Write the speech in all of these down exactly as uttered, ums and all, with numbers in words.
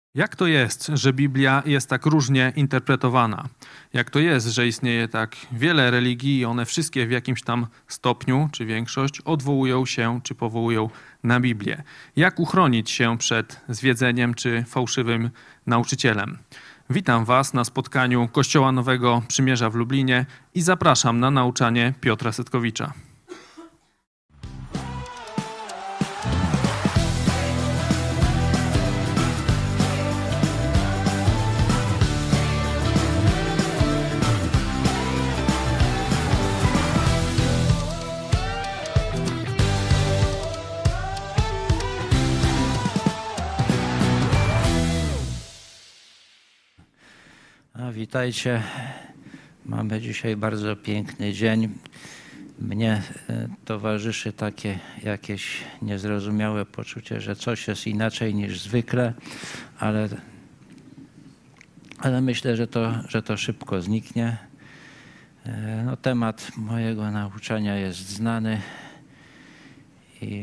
Jak to jest, że Biblia jest tak różnie interpretowana? Jak to jest, że istnieje tak wiele religii i one wszystkie w jakimś tam stopniu, czy większość, odwołują się, czy powołują na Biblię? Jak uchronić się przed zwiedzeniem, czy fałszywym nauczycielem? Witam Was na spotkaniu Kościoła Nowego Przymierza w Lublinie i zapraszam na nauczanie Piotra Setkowicza. A witajcie. Mamy dzisiaj bardzo piękny dzień. Mnie towarzyszy takie jakieś niezrozumiałe poczucie, że coś jest inaczej niż zwykle, ale, ale myślę, że to, że to szybko zniknie. No, temat mojego nauczania jest znany i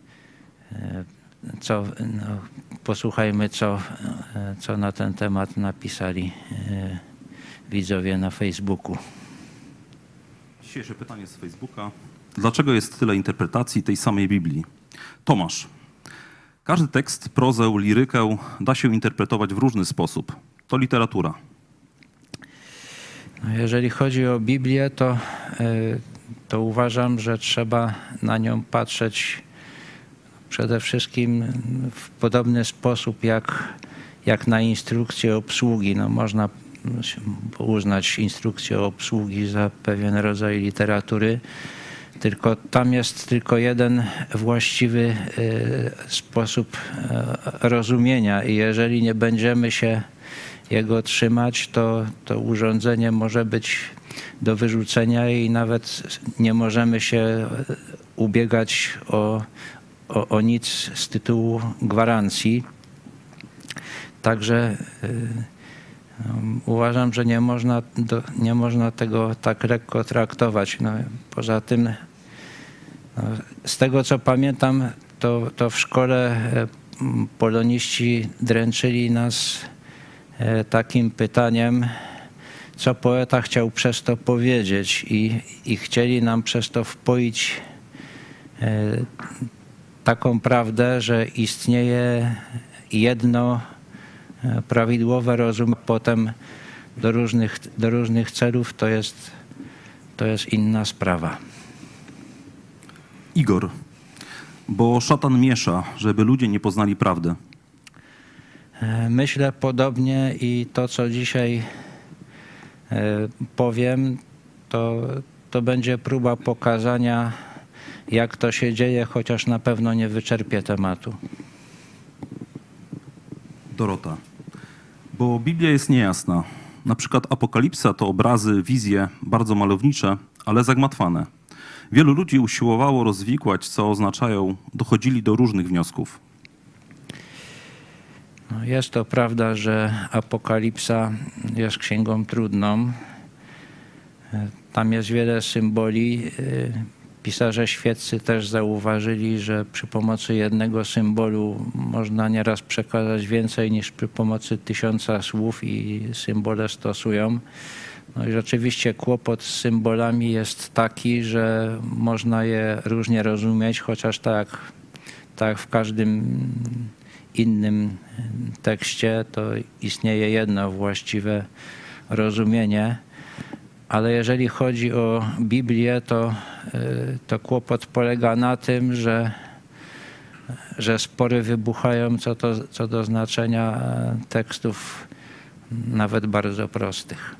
co, no, posłuchajmy, co, co na ten temat napisali widzowie na Facebooku. Dzisiejsze pytanie z Facebooka. Dlaczego jest tyle interpretacji tej samej Biblii? Tomasz. Każdy tekst, prozę, lirykę da się interpretować w różny sposób. To literatura. No, jeżeli chodzi o Biblię, to, to uważam, że trzeba na nią patrzeć przede wszystkim w podobny sposób jak, jak na instrukcję obsługi. No, można uznać instrukcję obsługi za pewien rodzaj literatury, tylko tam jest tylko jeden właściwy sposób rozumienia i jeżeli nie będziemy się jego trzymać, to, to urządzenie może być do wyrzucenia i nawet nie możemy się ubiegać o O, o nic z tytułu gwarancji. Także y, um, uważam, że nie można, do, nie można tego tak lekko traktować. No, poza tym, no, z tego co pamiętam, to, to w szkole y, poloniści dręczyli nas y, takim pytaniem, co poeta chciał przez to powiedzieć i, i chcieli nam przez to wpoić y, taką prawdę, że istnieje jedno prawidłowe rozumienie, potem do różnych, do różnych celów to jest, to jest inna sprawa. Igor. Bo szatan miesza, żeby ludzie nie poznali prawdy. Myślę podobnie i to, co dzisiaj powiem, to, to będzie próba pokazania, jak to się dzieje, chociaż na pewno nie wyczerpię tematu. Dorota. Bo Biblia jest niejasna. Na przykład Apokalipsa to obrazy, wizje bardzo malownicze, ale zagmatwane. Wielu ludzi usiłowało rozwikłać, co oznaczają, dochodzili do różnych wniosków. No, jest to prawda, że Apokalipsa jest księgą trudną. Tam jest wiele symboli. Pisarze świeccy też zauważyli, że przy pomocy jednego symbolu można nieraz przekazać więcej niż przy pomocy tysiąca słów i symbole stosują. No i rzeczywiście kłopot z symbolami jest taki, że można je różnie rozumieć, chociaż tak, tak w każdym innym tekście to istnieje jedno właściwe rozumienie. Ale jeżeli chodzi o Biblię, to, to kłopot polega na tym, że, że spory wybuchają co, to, co do znaczenia tekstów nawet bardzo prostych.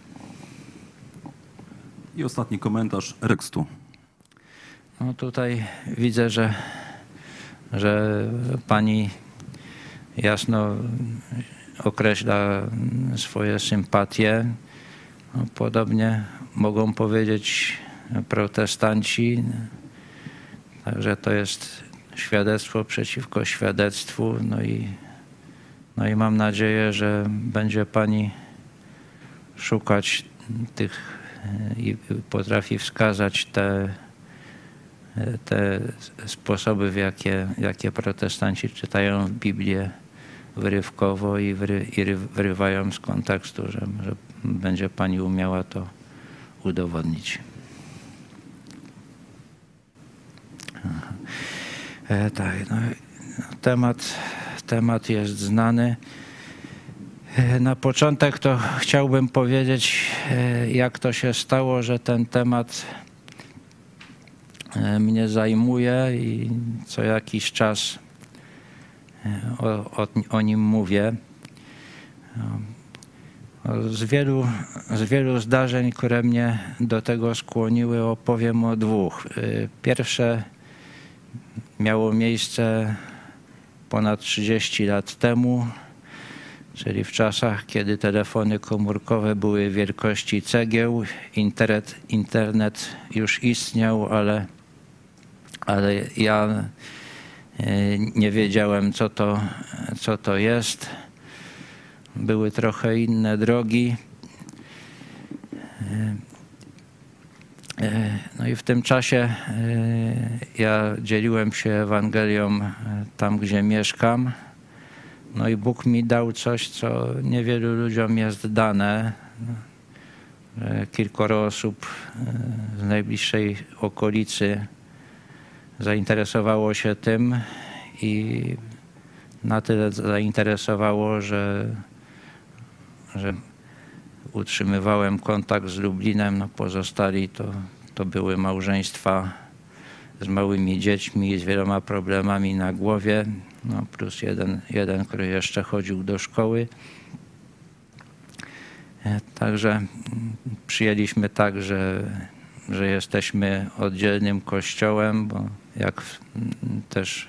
I ostatni komentarz tekstu. No tutaj widzę, że, że pani jasno określa swoje sympatie. No, podobnie mogą powiedzieć protestanci, także to jest świadectwo przeciwko świadectwu. No i, no i mam nadzieję, że będzie pani szukać tych i potrafi wskazać te, te sposoby, w jakie, jakie protestanci czytają Biblię wyrywkowo i, wyry, i wyrywają z kontekstu, że, że będzie pani umiała to udowodnić. E, tak, no, temat, temat jest znany. E, na początek to chciałbym powiedzieć, e, jak to się stało, że ten temat e, mnie zajmuje i co jakiś czas e, o, o, o nim mówię. Z wielu, z wielu zdarzeń, które mnie do tego skłoniły, opowiem o dwóch. Pierwsze miało miejsce ponad trzydzieści lat temu, czyli w czasach, kiedy telefony komórkowe były wielkości cegieł. Internet, internet już istniał, ale, ale ja nie wiedziałem, co to, co to jest. Były trochę inne drogi. No i w tym czasie ja dzieliłem się Ewangelią tam, gdzie mieszkam. No i Bóg mi dał coś, co niewielu ludziom jest dane. Kilkoro osób z najbliższej okolicy zainteresowało się tym i na tyle zainteresowało, że że utrzymywałem kontakt z Lublinem. No pozostali to, to były małżeństwa z małymi dziećmi i z wieloma problemami na głowie, no plus jeden, jeden, który jeszcze chodził do szkoły. Także przyjęliśmy tak, że, że jesteśmy oddzielnym kościołem, bo jak też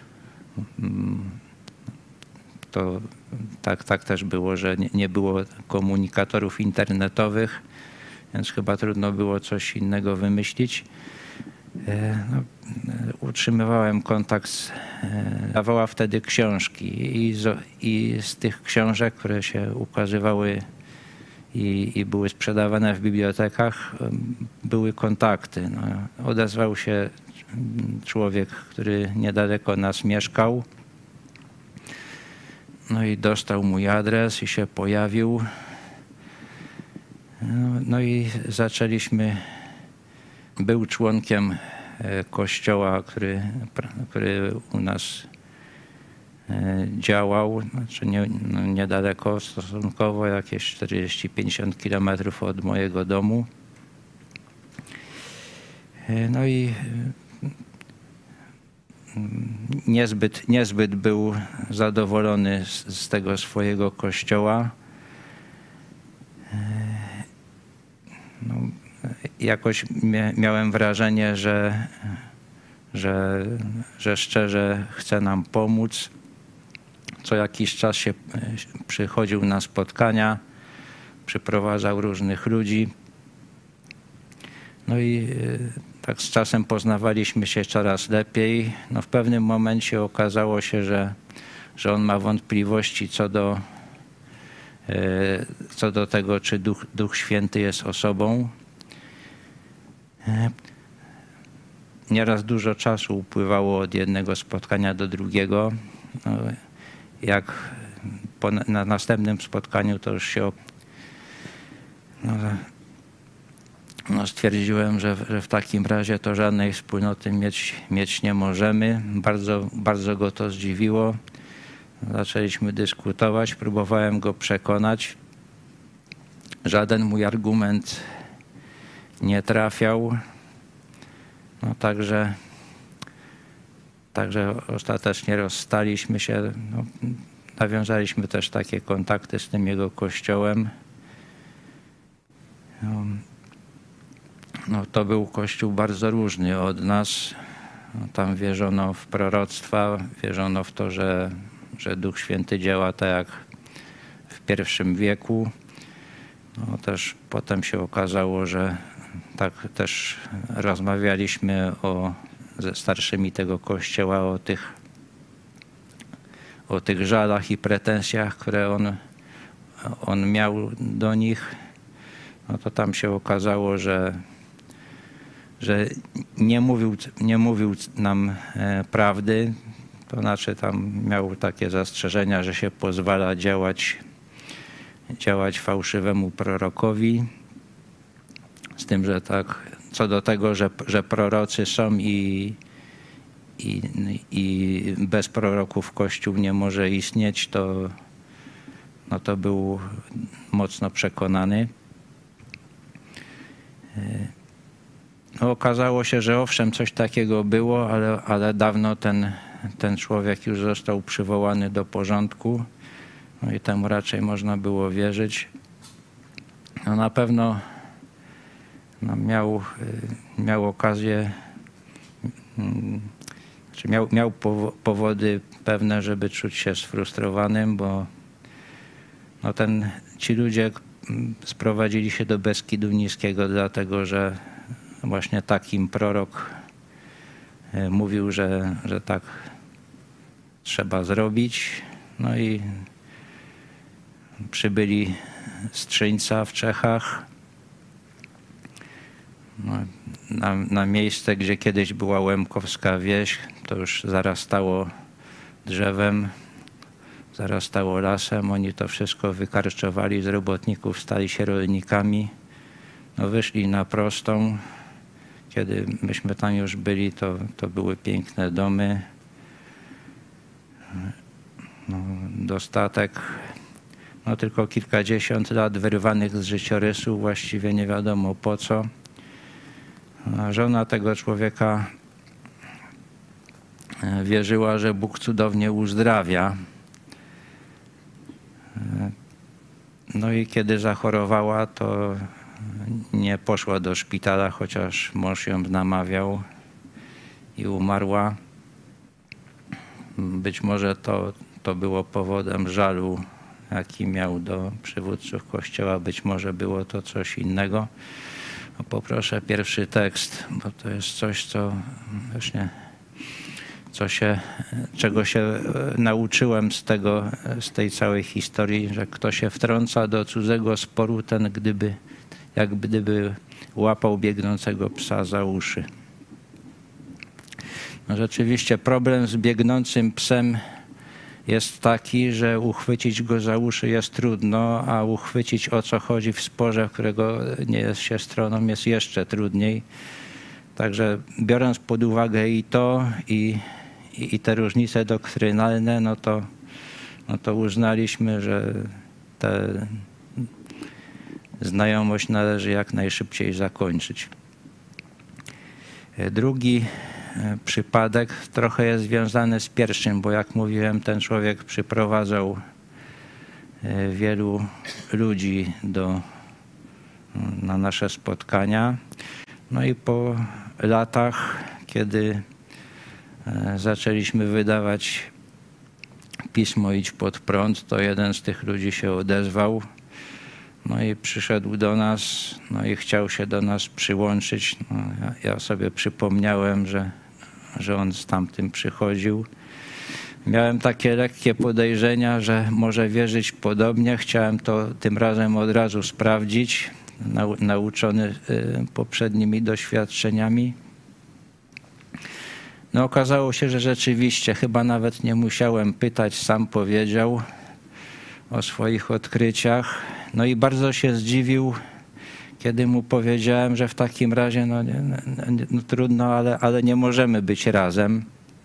to tak, tak też było, że nie, nie było komunikatorów internetowych, więc chyba trudno było coś innego wymyślić. No, utrzymywałem kontakt, z, dawała wtedy książki i z, i z tych książek, które się ukazywały i, i były sprzedawane w bibliotekach, były kontakty. No, odezwał się człowiek, który niedaleko nas mieszkał. No i dostał mój adres i się pojawił. No, no i zaczęliśmy, był członkiem kościoła, który, który u nas działał, znaczy nie, no niedaleko stosunkowo, jakieś czterdzieści pięćdziesiąt kilometrów od mojego domu. No i niezbyt, niezbyt był zadowolony z, z tego swojego kościoła. No, jakoś mia, miałem wrażenie, że, że, że szczerze chce nam pomóc. Co jakiś czas się przychodził na spotkania, przyprowadzał różnych ludzi. No i tak z czasem poznawaliśmy się coraz lepiej. No w pewnym momencie okazało się, że, że on ma wątpliwości co do, co do tego, czy Duch, Duch Święty jest osobą. Nieraz dużo czasu upływało od jednego spotkania do drugiego. No, jak po, na następnym spotkaniu to już się no, no stwierdziłem, że, że w takim razie to żadnej wspólnoty mieć, mieć nie możemy. Bardzo, bardzo go to zdziwiło. Zaczęliśmy dyskutować, próbowałem go przekonać. Żaden mój argument nie trafiał. No także, także ostatecznie rozstaliśmy się. No, nawiązaliśmy też takie kontakty z tym jego kościołem. No, no, to był kościół bardzo różny od nas. No, tam wierzono w proroctwa, wierzono w to, że, że Duch Święty działa tak jak w pierwszym wieku. No, też potem się okazało, że tak też rozmawialiśmy o, ze starszymi tego kościoła o tych, o tych żalach i pretensjach, które on, on miał do nich. No to tam się okazało, że, że nie mówił, nie mówił nam prawdy, To znaczy tam miał takie zastrzeżenia, że się pozwala działać, działać fałszywemu prorokowi. Z tym, że tak, co do tego, że, że prorocy są i, i, i bez proroków Kościół nie może istnieć, to, no to był mocno przekonany. No, okazało się, że owszem, coś takiego było, ale, ale dawno ten, ten człowiek już został przywołany do porządku. No i temu raczej można było wierzyć. No na pewno no miał, miał okazję, czy miał, miał powody pewne, żeby czuć się sfrustrowanym, bo no ten, ci ludzie sprowadzili się do Beskidu Niskiego dlatego, że właśnie takim prorok mówił, że, że tak trzeba zrobić. No i przybyli z Trzyńca w Czechach no, na, na miejsce, gdzie kiedyś była Łemkowska wieś. To już zarastało drzewem, zarastało lasem. Oni to wszystko wykarczowali, z robotników stali się rolnikami. No, wyszli na prostą. Kiedy myśmy tam już byli, to, to były piękne domy, no, dostatek. No, tylko kilkadziesiąt lat wyrwanych z życiorysu, właściwie nie wiadomo po co. A żona tego człowieka wierzyła, że Bóg cudownie uzdrawia. No i kiedy zachorowała, to nie poszła do szpitala, chociaż mąż ją namawiał i umarła. Być może to, to było powodem żalu, jaki miał do przywódców Kościoła. Być może było to coś innego. No, poproszę pierwszy tekst, bo to jest coś, co właśnie, co się, czego się nauczyłem z tego, z tej całej historii, że kto się wtrąca do cudzego sporu, ten gdyby jak gdyby łapał biegnącego psa za uszy. No rzeczywiście problem z biegnącym psem jest taki, że uchwycić go za uszy jest trudno, a uchwycić, o co chodzi w sporze, w którego nie jest się stroną, jest jeszcze trudniej. Także biorąc pod uwagę i to, i, i, i te różnice doktrynalne, no to, no to uznaliśmy, że te znajomość należy jak najszybciej zakończyć. Drugi przypadek trochę jest związany z pierwszym, bo jak mówiłem, ten człowiek przyprowadzał wielu ludzi do, na nasze spotkania. No i po latach, kiedy zaczęliśmy wydawać pismo Idź pod prąd, to jeden z tych ludzi się odezwał. No i przyszedł do nas, no i chciał się do nas przyłączyć. No, ja, ja sobie przypomniałem, że, że on z tamtym przychodził. Miałem takie lekkie podejrzenia, że może wierzyć podobnie. Chciałem to tym razem od razu sprawdzić, nau, nauczony y, poprzednimi doświadczeniami. No okazało się, że rzeczywiście chyba nawet nie musiałem pytać, sam powiedział o swoich odkryciach. No i bardzo się zdziwił, kiedy mu powiedziałem, że w takim razie no, nie, nie, no trudno, ale, ale nie możemy być razem.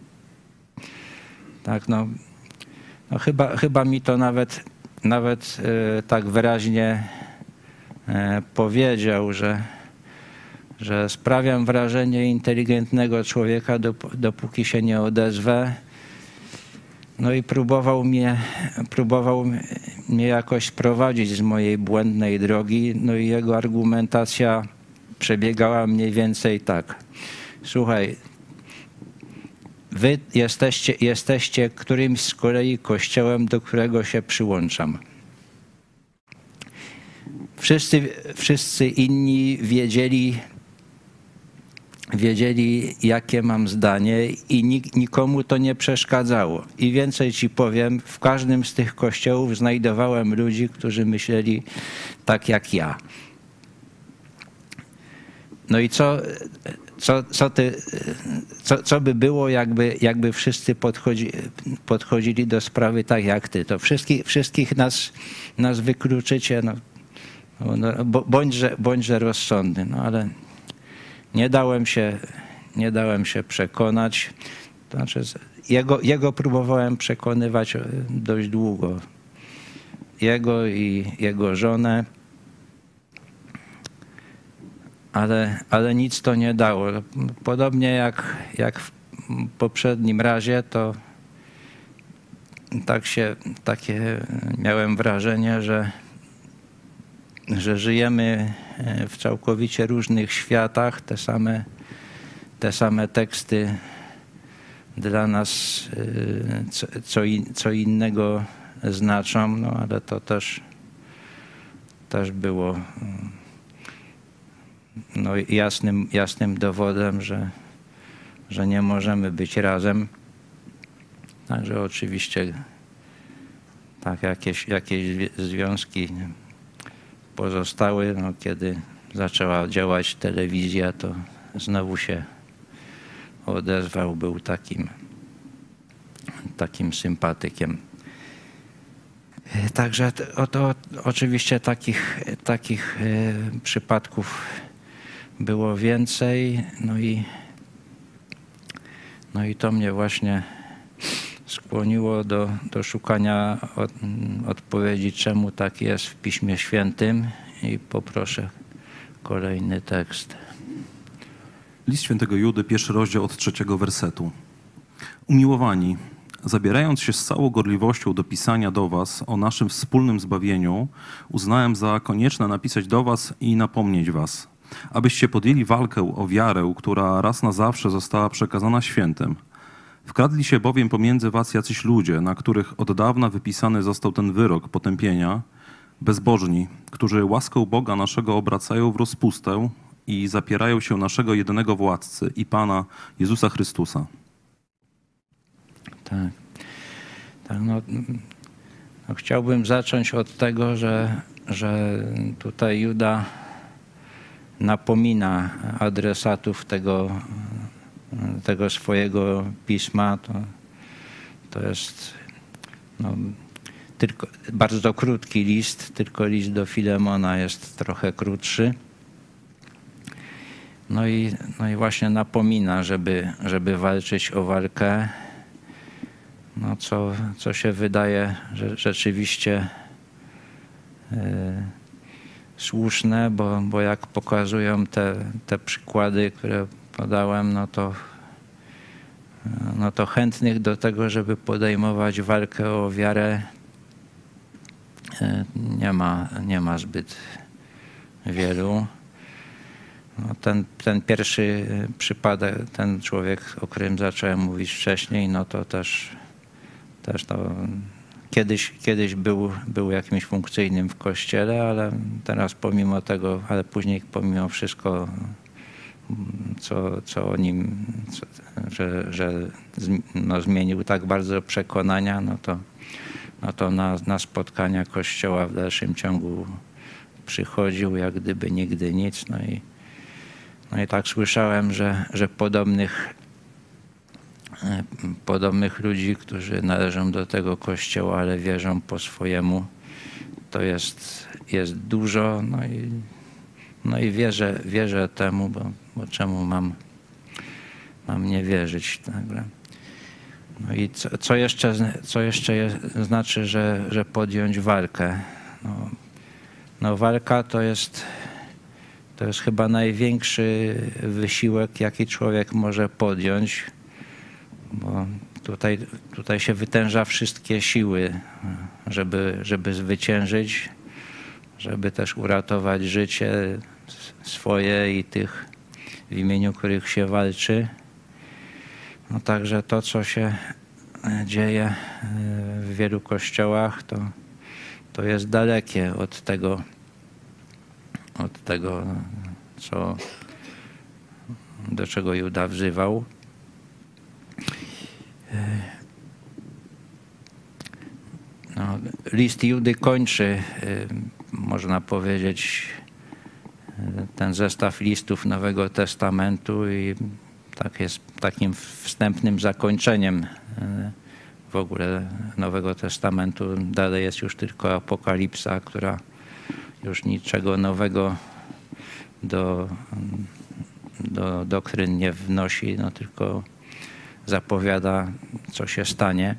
Tak, no, no chyba, chyba mi to nawet, nawet e, tak wyraźnie e, powiedział, że, że sprawiam wrażenie inteligentnego człowieka, dop- dopóki się nie odezwę. No i próbował mnie, próbował mnie jakoś prowadzić z mojej błędnej drogi. No i jego argumentacja przebiegała mniej więcej tak. Słuchaj, wy jesteście, jesteście którymś z kolei kościołem, do którego się przyłączam. Wszyscy, wszyscy inni wiedzieli, wiedzieli, jakie mam zdanie i nik, nikomu to nie przeszkadzało. I więcej ci powiem, w każdym z tych kościołów znajdowałem ludzi, którzy myśleli tak jak ja. No i co, co, co, ty, co, co by było, jakby, jakby wszyscy podchodzi, podchodzili do sprawy tak jak ty. To wszystkich, wszystkich nas, nas wykluczycie, no, no, bądźże, bądźże rozsądny. No ale nie dałem się, nie dałem się przekonać. To znaczy, jego, jego próbowałem przekonywać dość długo. Jego i jego żonę. Ale, ale nic to nie dało. Podobnie jak, jak w poprzednim razie, to tak się, takie miałem wrażenie, że, że żyjemy w całkowicie różnych światach. Te same, te same teksty dla nas co, co, in, co innego znaczą, no ale to też, też było no, jasnym, jasnym dowodem, że, że nie możemy być razem. Także oczywiście tak jakieś, jakieś związki pozostały. No, kiedy zaczęła działać telewizja, to znowu się odezwał, był takim, takim sympatykiem. Także to, to oczywiście takich, takich przypadków było więcej. No i, no i to mnie właśnie skłoniło do, do szukania od, odpowiedzi, czemu tak jest w Piśmie Świętym. I poproszę kolejny tekst. List świętego Judy, pierwszy rozdział od trzeciego wersetu. Umiłowani, zabierając się z całą gorliwością do pisania do was o naszym wspólnym zbawieniu, uznałem za konieczne napisać do was i napomnieć was, abyście podjęli walkę o wiarę, która raz na zawsze została przekazana świętym. Wkradli się bowiem pomiędzy was jacyś ludzie, na których od dawna wypisany został ten wyrok potępienia, bezbożni, którzy łaskę Boga naszego obracają w rozpustę i zapierają się naszego jedynego władcy i Pana Jezusa Chrystusa. Tak. tak no, no, chciałbym zacząć od tego, że, że tutaj Juda napomina adresatów tego, tego swojego pisma. To, to jest no, tylko, bardzo krótki list, tylko list do Filemona jest trochę krótszy. No i, no i właśnie napomina, żeby, żeby walczyć o walkę, no co, co się wydaje że rzeczywiście yy, słuszne, bo, bo jak pokazują te, te przykłady, które podałem, no to, no to chętnych do tego, żeby podejmować walkę o wiarę, yy, nie ma, nie ma zbyt wielu. No ten, ten pierwszy przypadek, ten człowiek, o którym zacząłem mówić wcześniej, no to też, też to kiedyś, kiedyś był, był jakimś funkcyjnym w kościele, ale teraz pomimo tego, ale później pomimo wszystko, co, co o nim, co, że, że no, zmienił tak bardzo przekonania, no to, no to na, na spotkania kościoła w dalszym ciągu przychodził, jak gdyby nigdy nic. No i No i tak słyszałem, że, że podobnych, podobnych ludzi, którzy należą do tego kościoła, ale wierzą po swojemu, to jest, jest dużo. No i, no i wierzę, wierzę temu, bo, bo czemu mam, mam nie wierzyć. Także. No i co, co jeszcze, co jeszcze jest, znaczy, że, że podjąć walkę? No, no walka to jest... To jest chyba największy wysiłek, jaki człowiek może podjąć, bo tutaj, tutaj się wytęża wszystkie siły, żeby, żeby zwyciężyć, żeby też uratować życie swoje i tych, w imieniu których się walczy. No także to, co się dzieje w wielu kościołach, to, to jest dalekie od tego, od tego, co, do czego Juda wzywał. No, list Judy kończy, można powiedzieć, ten zestaw listów Nowego Testamentu i tak jest takim wstępnym zakończeniem w ogóle Nowego Testamentu. Dalej jest już tylko Apokalipsa, która już niczego nowego do, do doktryn nie wnosi, no tylko zapowiada, co się stanie.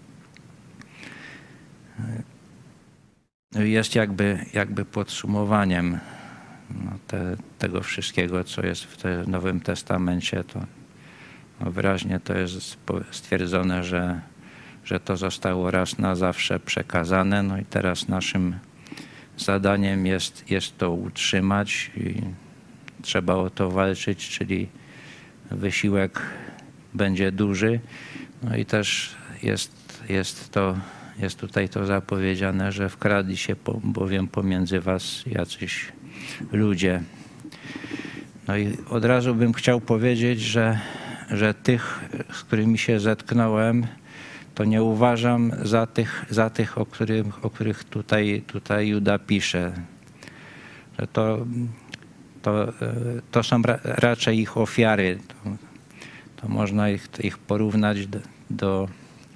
Jest jakby, jakby podsumowaniem no, te, tego wszystkiego, co jest w tym Nowym Testamencie. To no, wyraźnie to jest stwierdzone, że, że to zostało raz na zawsze przekazane. No i teraz naszym zadaniem jest, jest to utrzymać i trzeba o to walczyć, czyli wysiłek będzie duży. No i też jest, jest, to, jest tutaj to zapowiedziane, że wkradli się bowiem pomiędzy was jacyś ludzie. No i od razu bym chciał powiedzieć, że, że tych, z którymi się zetknąłem, to nie uważam za tych, za tych o, których, o których tutaj, tutaj Juda pisze. Że to, to, to są ra, raczej ich ofiary. To, to można ich, ich porównać do, do,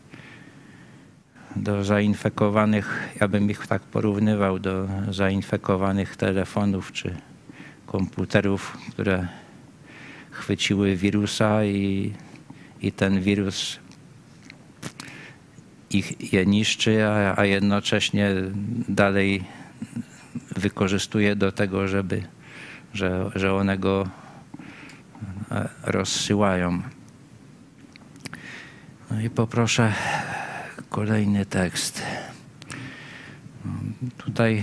do zainfekowanych, ja bym ich tak porównywał do zainfekowanych telefonów czy komputerów, które chwyciły wirusa i, i ten wirus ich je niszczy, a, a jednocześnie dalej wykorzystuje do tego, żeby, że, że one go rozsyłają. No i poproszę kolejny tekst. Tutaj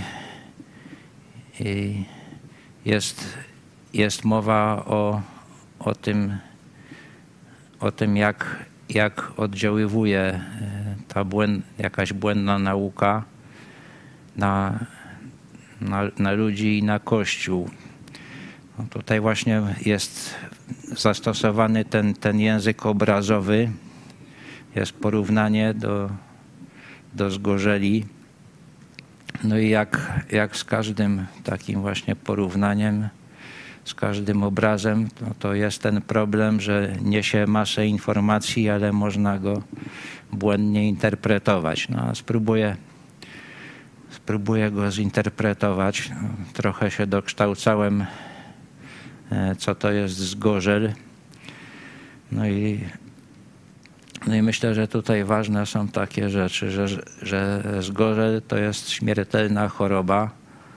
jest, jest mowa o, o tym, o tym jak, jak oddziaływuje ta błęd, jakaś błędna nauka na, na, na ludzi i na Kościół. No tutaj właśnie jest zastosowany ten, ten język obrazowy. Jest porównanie do, do zgorzeli. No i jak, jak z każdym takim właśnie porównaniem, z każdym obrazem, no to jest ten problem, że niesie masę informacji, ale można go błędnie interpretować. No, spróbuję, spróbuję go zinterpretować. Trochę się dokształcałem, co to jest zgorzel. No i, no i myślę, że tutaj ważne są takie rzeczy, że, że zgorzel to jest śmiertelna choroba,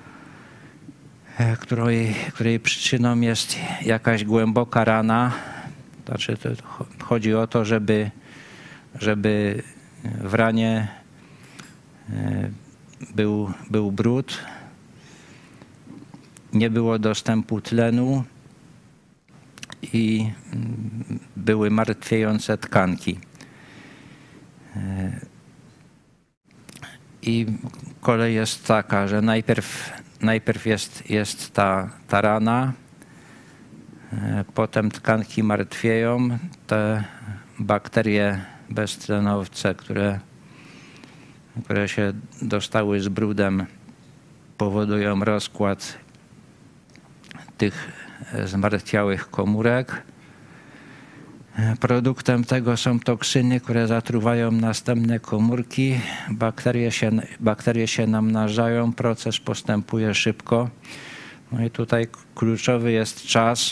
której, której przyczyną jest jakaś głęboka rana. Znaczy, to chodzi o to, żeby, żeby w ranie był, był brud, nie było dostępu tlenu i były martwiejące tkanki. I kolej jest taka, że najpierw, najpierw jest, jest ta, ta rana, potem tkanki martwieją, te bakterie beztlenowce, które, które się dostały z brudem, powodują rozkład tych zmartwiałych komórek. Produktem tego są toksyny, które zatruwają następne komórki. Bakterie się, bakterie się namnażają, proces postępuje szybko. No i tutaj kluczowy jest czas.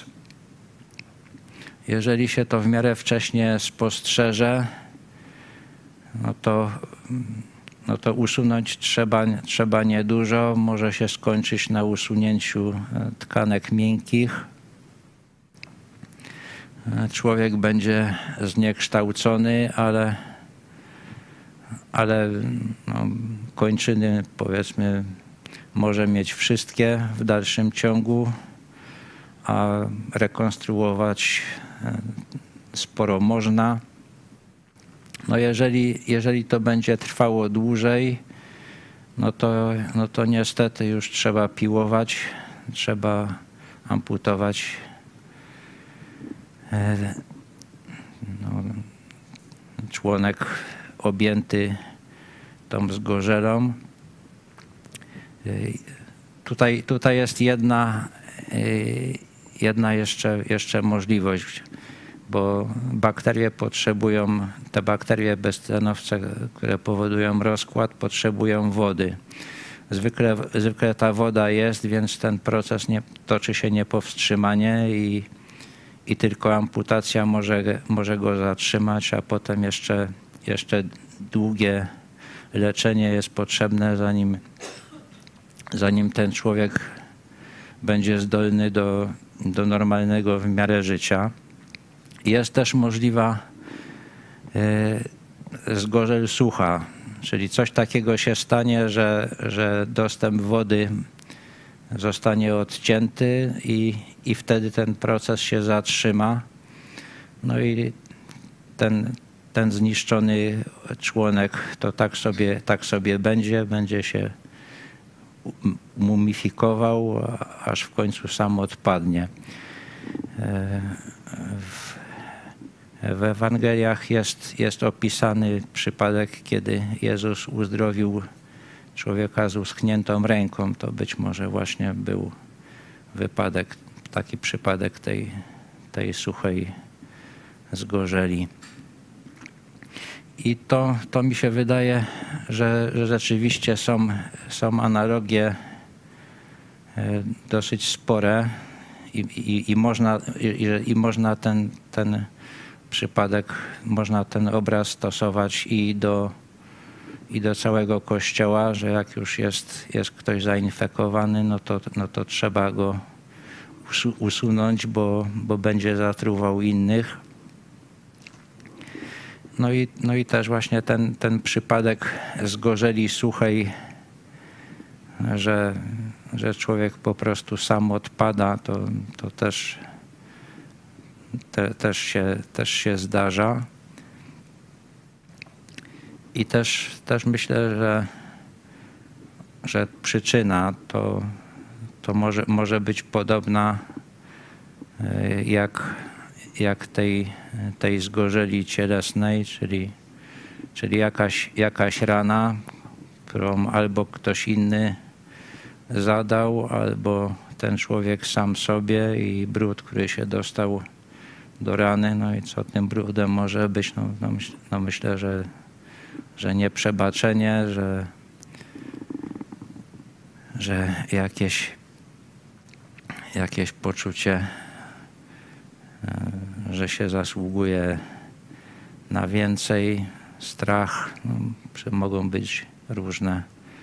Jeżeli się to w miarę wcześnie spostrzeże, no to, no to usunąć trzeba, trzeba niedużo. Może się skończyć na usunięciu tkanek miękkich. Człowiek będzie zniekształcony, ale, ale no, kończyny, powiedzmy, może mieć wszystkie w dalszym ciągu, a rekonstruować sporo można. No jeżeli, jeżeli to będzie trwało dłużej, no to, no to niestety już trzeba piłować, trzeba amputować no, członek objęty tą zgorzelą. Tutaj, tutaj jest jedna, jedna jeszcze, jeszcze możliwość, bo bakterie potrzebują, te bakterie beztlenowce, które powodują rozkład, potrzebują wody. Zwykle, zwykle ta woda jest, więc ten proces nie, toczy się niepowstrzymanie i, i tylko amputacja może, może go zatrzymać, a potem jeszcze, jeszcze długie leczenie jest potrzebne, zanim, zanim ten człowiek będzie zdolny do, do normalnego w miarę życia. Jest też możliwa y, zgorzel sucha, czyli coś takiego się stanie, że, że dostęp wody zostanie odcięty i, i wtedy ten proces się zatrzyma. No i ten, ten zniszczony członek to tak sobie, tak sobie będzie, będzie się mumifikował, aż w końcu sam odpadnie. W, w Ewangeliach jest, jest opisany przypadek, kiedy Jezus uzdrowił człowieka z uschniętą ręką. To być może właśnie był wypadek, taki przypadek tej, tej suchej zgorzeli. I to, to mi się wydaje, że, że rzeczywiście są, są analogie dosyć spore i, i, i, można, i, i można ten, ten przypadek, można ten obraz stosować i do, i do całego Kościoła, że jak już jest, jest ktoś zainfekowany, no to, no to trzeba go usunąć, bo, bo będzie zatruwał innych. No i, no i też właśnie ten, ten przypadek zgorzeli suchej, że, że człowiek po prostu sam odpada, to, to też, te, też, się, też się zdarza. I też, też myślę, że, że przyczyna to, to może, może być podobna jak, jak tej, tej zgorzeli cielesnej, czyli, czyli jakaś, jakaś rana, którą albo ktoś inny zadał, albo ten człowiek sam sobie i brud, który się dostał do rany. No i co tym brudem może być? No, no, myśl, no myślę, że, że nieprzebaczenie, że, że jakieś, jakieś poczucie, że się zasługuje na więcej, strach, no, mogą być różne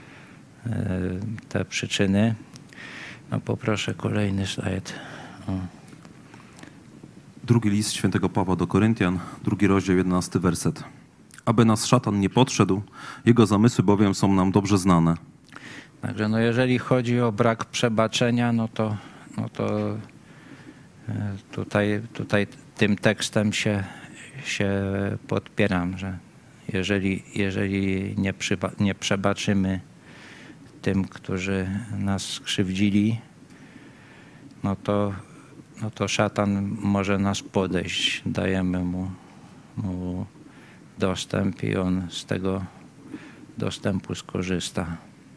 te przyczyny. No poproszę kolejny slajd. O. Drugi list świętego Pawła do Koryntian, drugi rozdział, jedenasty werset. Aby nas szatan nie podszedł, jego zamysły bowiem są nam dobrze znane. Także no jeżeli chodzi o brak przebaczenia, no to, no to tutaj, tutaj tym tekstem się, się podpieram, że jeżeli, jeżeli nie, przyba, nie przebaczymy tym, którzy nas skrzywdzili, no to, no to szatan może nas podejść. Dajemy mu, mu dostęp i on z tego dostępu skorzysta.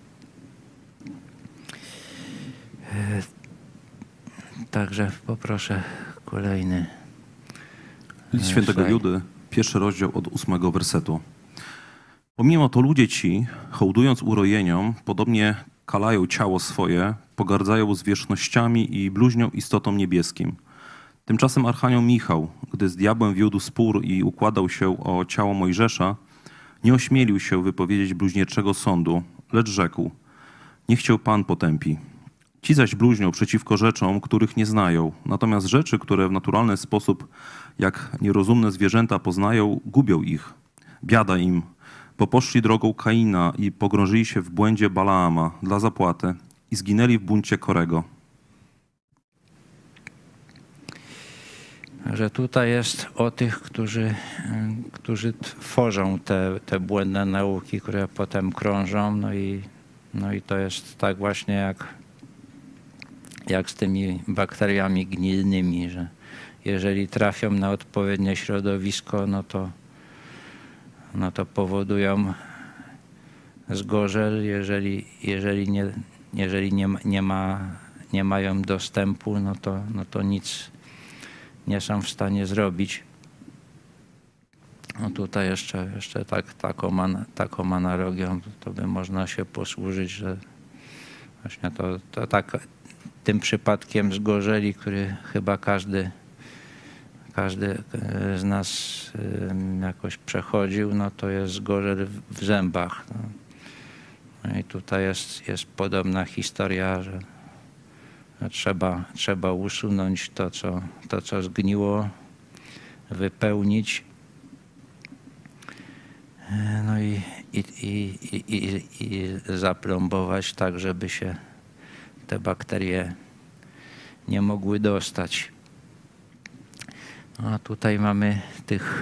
Także poproszę kolejny. List świętego slajd. Judy, pierwszy rozdział od ósmego wersetu. Pomimo to ludzie ci, hołdując urojeniom, podobnie kalają ciało swoje, pogardzają zwierzchnościami i bluźnią istotą niebieskim. Tymczasem archanioł Michał, gdy z diabłem wiódł spór i układał się o ciało Mojżesza, nie ośmielił się wypowiedzieć bluźnierczego sądu, lecz rzekł: niech cię Pan potępi. Ci zaś bluźnią przeciwko rzeczom, których nie znają, natomiast rzeczy, które w naturalny sposób, jak nierozumne zwierzęta poznają, gubią ich. Biada im, bo poszli drogą Kaina i pogrążyli się w błędzie Balaama dla zapłaty i zginęli w buncie Korego. Że tutaj jest o tych, którzy, którzy tworzą te, te błędne nauki, które potem krążą. No i, no i to jest tak właśnie jak, jak z tymi bakteriami gnilnymi, że jeżeli trafią na odpowiednie środowisko, no to, no to powodują zgorzel. Jeżeli, jeżeli, nie, jeżeli nie, nie, ma, nie mają dostępu, no to, no to nic nie są w stanie zrobić. No tutaj jeszcze, jeszcze tak, taką, man, taką analogią to by można się posłużyć, że właśnie to, to tak tym przypadkiem zgorzeli, który chyba każdy, każdy z nas jakoś przechodził, no to jest zgorzel w zębach. No i tutaj jest, jest podobna historia, że, że trzeba, trzeba usunąć to co, to, co zgniło, wypełnić. No i, i, i, i, i zaplombować tak, żeby się te bakterie nie mogły dostać. A tutaj mamy tych,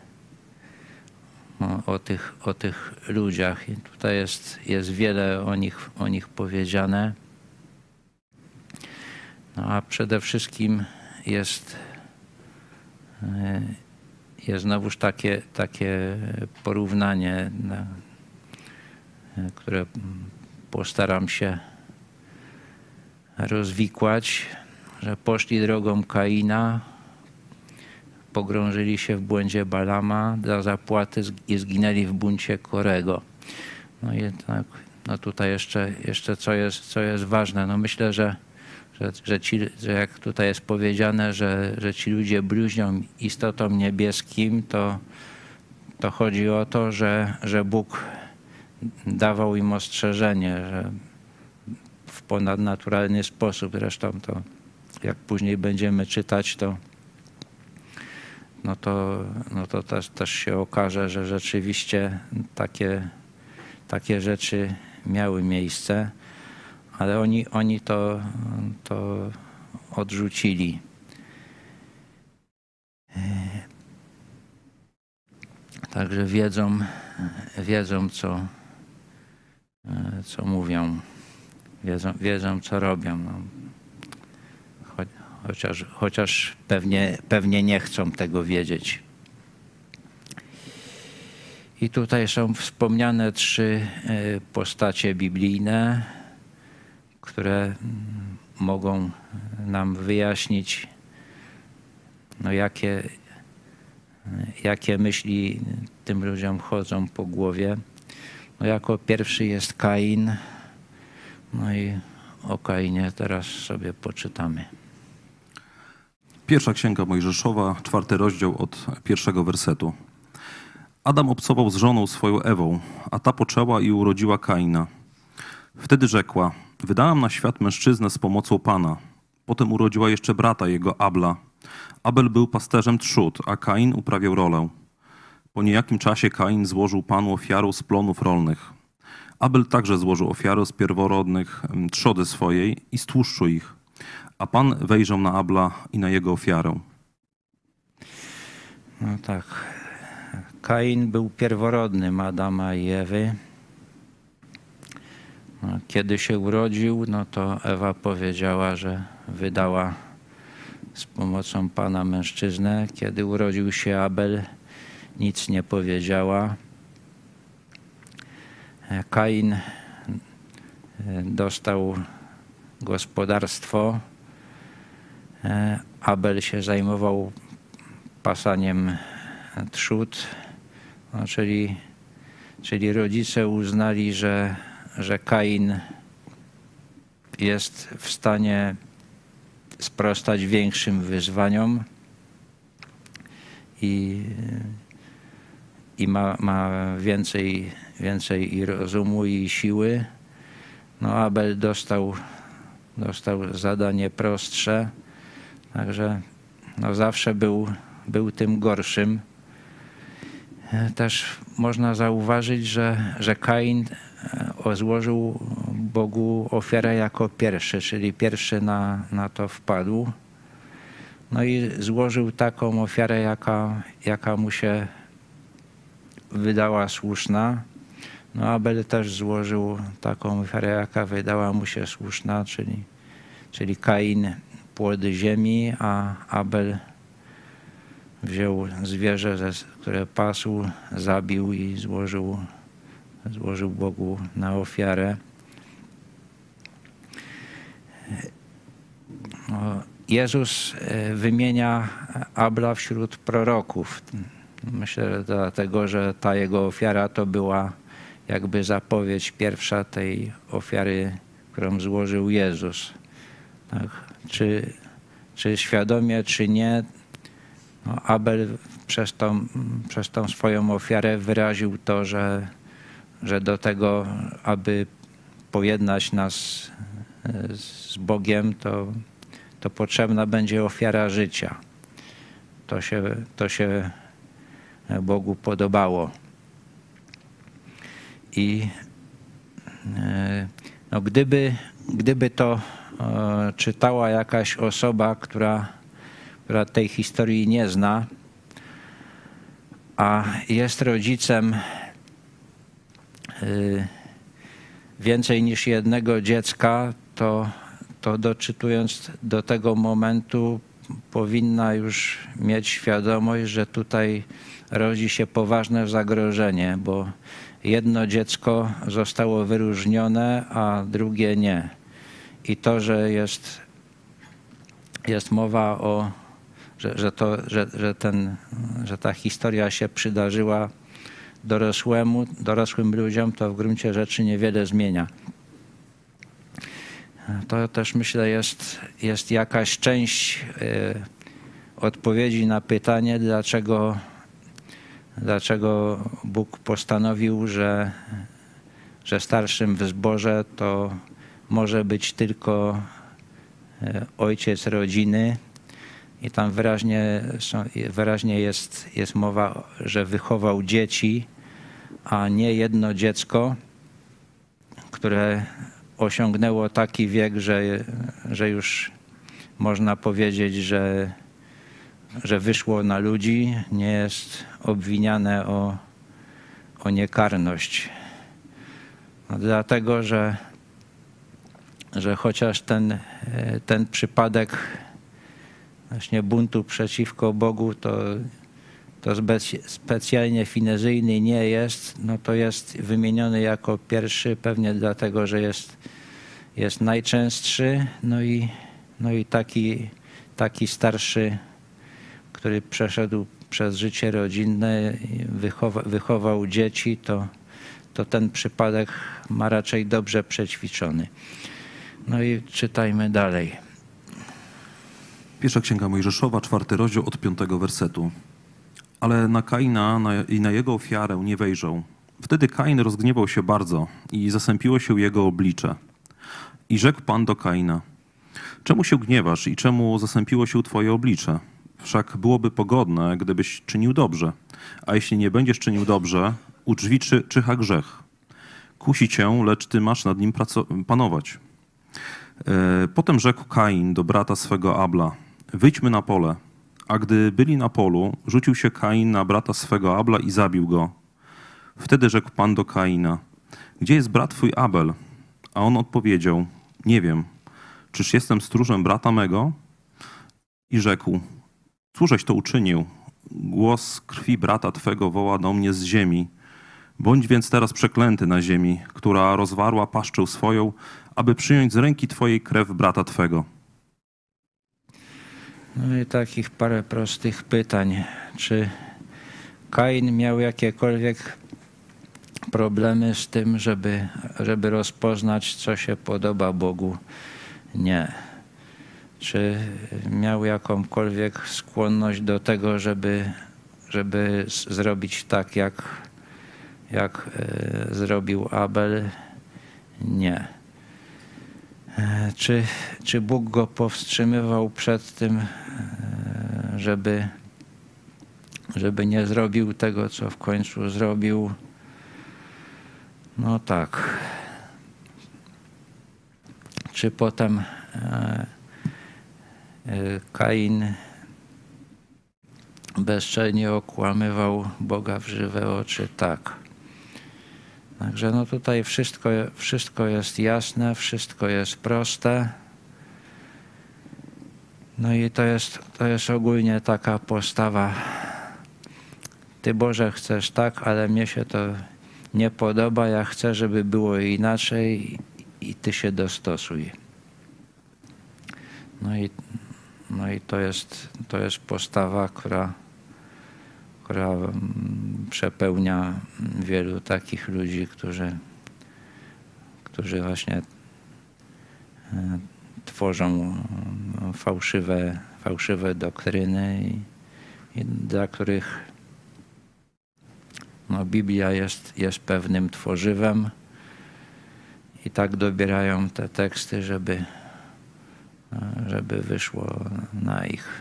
no, o, tych, o tych ludziach. I tutaj jest, jest wiele o nich, o nich powiedziane. No a przede wszystkim jest, jest znowuż takie, takie porównanie, które postaram się rozwikłać, że poszli drogą Kaina, pogrążyli się w błędzie Balama dla zapłaty i zginęli w buncie Korego. No i tak, no tutaj jeszcze, jeszcze co jest, co jest ważne, no myślę, że, że, że, ci, że jak tutaj jest powiedziane, że, że ci ludzie bluźnią istotom niebieskim, to, to chodzi o to, że, że Bóg dawał im ostrzeżenie, że w ponadnaturalny sposób, zresztą to jak później będziemy czytać, to no to, no to też, też się okaże, że rzeczywiście takie, takie rzeczy miały miejsce, ale oni, oni to, to odrzucili. Także wiedzą, wiedzą co, co mówią, wiedzą, wiedzą co robią. No. Chociaż, chociaż pewnie, pewnie nie chcą tego wiedzieć. I tutaj są wspomniane trzy postacie biblijne, które mogą nam wyjaśnić, no jakie, jakie myśli tym ludziom chodzą po głowie. No jako pierwszy jest Kain. No i o Kainie teraz sobie poczytamy. Pierwsza Księga Mojżeszowa, czwarty rozdział od pierwszego wersetu. Adam obcował z żoną swoją Ewą, a ta poczęła i urodziła Kaina. Wtedy rzekła: wydałam na świat mężczyznę z pomocą Pana. Potem urodziła jeszcze brata jego, Abla. Abel był pasterzem trzód, a Kain uprawiał rolę. Po niejakim czasie Kain złożył Panu ofiarę z plonów rolnych. Abel także złożył ofiarę z pierworodnych trzody swojej i z tłuszczu ich. A Pan wejrzał na Abla i na jego ofiarę. No tak. Kain był pierworodnym Adama i Ewy. No, kiedy się urodził, no to Ewa powiedziała, że wydała z pomocą Pana mężczyznę. Kiedy urodził się Abel, nic nie powiedziała. Kain dostał gospodarstwo. Abel się zajmował pasaniem trzód, no, czyli, czyli rodzice uznali, że, że Kain jest w stanie sprostać większym wyzwaniom i, i ma, ma więcej, więcej i rozumu, i siły. No, Abel dostał, dostał zadanie prostsze. Także no zawsze był, był tym gorszym. Też można zauważyć, że, że Kain złożył Bogu ofiarę jako pierwszy, czyli pierwszy na, na to wpadł. No i złożył taką ofiarę, jaka, jaka mu się wydała słuszna. No Abel też złożył taką ofiarę, jaka wydała mu się słuszna, czyli, czyli Kain płody ziemi, a Abel wziął zwierzę, które pasł, zabił i złożył, złożył Bogu na ofiarę. Jezus wymienia Abla wśród proroków. Myślę, że dlatego, że ta jego ofiara to była jakby zapowiedź pierwsza tej ofiary, którą złożył Jezus. Tak? Czy, czy świadomie, czy nie, no Abel przez tą, przez tą swoją ofiarę wyraził to, że, że do tego, aby pojednać nas z Bogiem, to, to potrzebna będzie ofiara życia. To się, to się Bogu podobało. I no, gdyby, gdyby to e, czytała jakaś osoba, która, która tej historii nie zna, a jest rodzicem y, więcej niż jednego dziecka, to, to doczytując do tego momentu powinna już mieć świadomość, że tutaj rodzi się poważne zagrożenie, bo jedno dziecko zostało wyróżnione, a drugie nie. I to, że jest, jest mowa o, że, że, to, że, że, ten, że ta historia się przydarzyła dorosłemu, dorosłym ludziom, to w gruncie rzeczy niewiele zmienia. To też myślę jest, jest jakaś część y, odpowiedzi na pytanie, dlaczego Dlaczego Bóg postanowił, że, że starszym w zborze to może być tylko ojciec rodziny i tam wyraźnie, są, wyraźnie jest, jest mowa, że wychował dzieci, a nie jedno dziecko, które osiągnęło taki wiek, że, że już można powiedzieć, że że wyszło na ludzi, nie jest obwiniane o, o niekarność. No dlatego, że, że chociaż ten, ten przypadek właśnie buntu przeciwko Bogu to, to specjalnie finezyjny nie jest, no to jest wymieniony jako pierwszy, pewnie dlatego, że jest, jest najczęstszy, no i, no i taki, taki starszy, który przeszedł przez życie rodzinne, wychowa, wychował dzieci, to, to ten przypadek ma raczej dobrze przećwiczony. No i czytajmy dalej. Pierwsza Księga Mojżeszowa, czwarty rozdział od piątego wersetu. Ale na Kaina na, i na jego ofiarę nie wejrzał. Wtedy Kain rozgniewał się bardzo i zasępiło się jego oblicze. I rzekł Pan do Kaina: czemu się gniewasz i czemu zasępiło się twoje oblicze? Wszak byłoby pogodne, gdybyś czynił dobrze. A jeśli nie będziesz czynił dobrze, u drzwi czy, czyha grzech. Kusi cię, lecz ty masz nad nim panować. E, potem rzekł Kain do brata swego Abla: wyjdźmy na pole. A gdy byli na polu, rzucił się Kain na brata swego Abla i zabił go. Wtedy rzekł Pan do Kaina: gdzie jest brat twój Abel? A on odpowiedział: nie wiem. Czyż jestem stróżem brata mego? I rzekł: cóżeś to uczynił? Głos krwi brata twego woła do mnie z ziemi. Bądź więc teraz przeklęty na ziemi, która rozwarła paszczę swoją, aby przyjąć z ręki twojej krew brata twego. No i takich parę prostych pytań. Czy Kain miał jakiekolwiek problemy z tym, żeby, żeby rozpoznać, co się podoba Bogu? Nie. Czy miał jakąkolwiek skłonność do tego, żeby, żeby zrobić tak, jak, jak e, zrobił Abel? Nie. E, czy, czy Bóg go powstrzymywał przed tym, e, żeby, żeby nie zrobił tego, co w końcu zrobił? No tak. Czy potem e, Kain bezczelnie okłamywał Boga w żywe oczy? Tak. Także no tutaj wszystko, wszystko jest jasne, wszystko jest proste. No i to jest, to jest ogólnie taka postawa: Ty, Boże, chcesz tak, ale mnie się to nie podoba, ja chcę, żeby było inaczej i Ty się dostosuj. No i, no i to jest, to jest postawa, która, która przepełnia wielu takich ludzi, którzy, którzy właśnie tworzą fałszywe, fałszywe doktryny i, i dla których no, Biblia jest, jest pewnym tworzywem i tak dobierają te teksty, żeby, żeby wyszło na ich.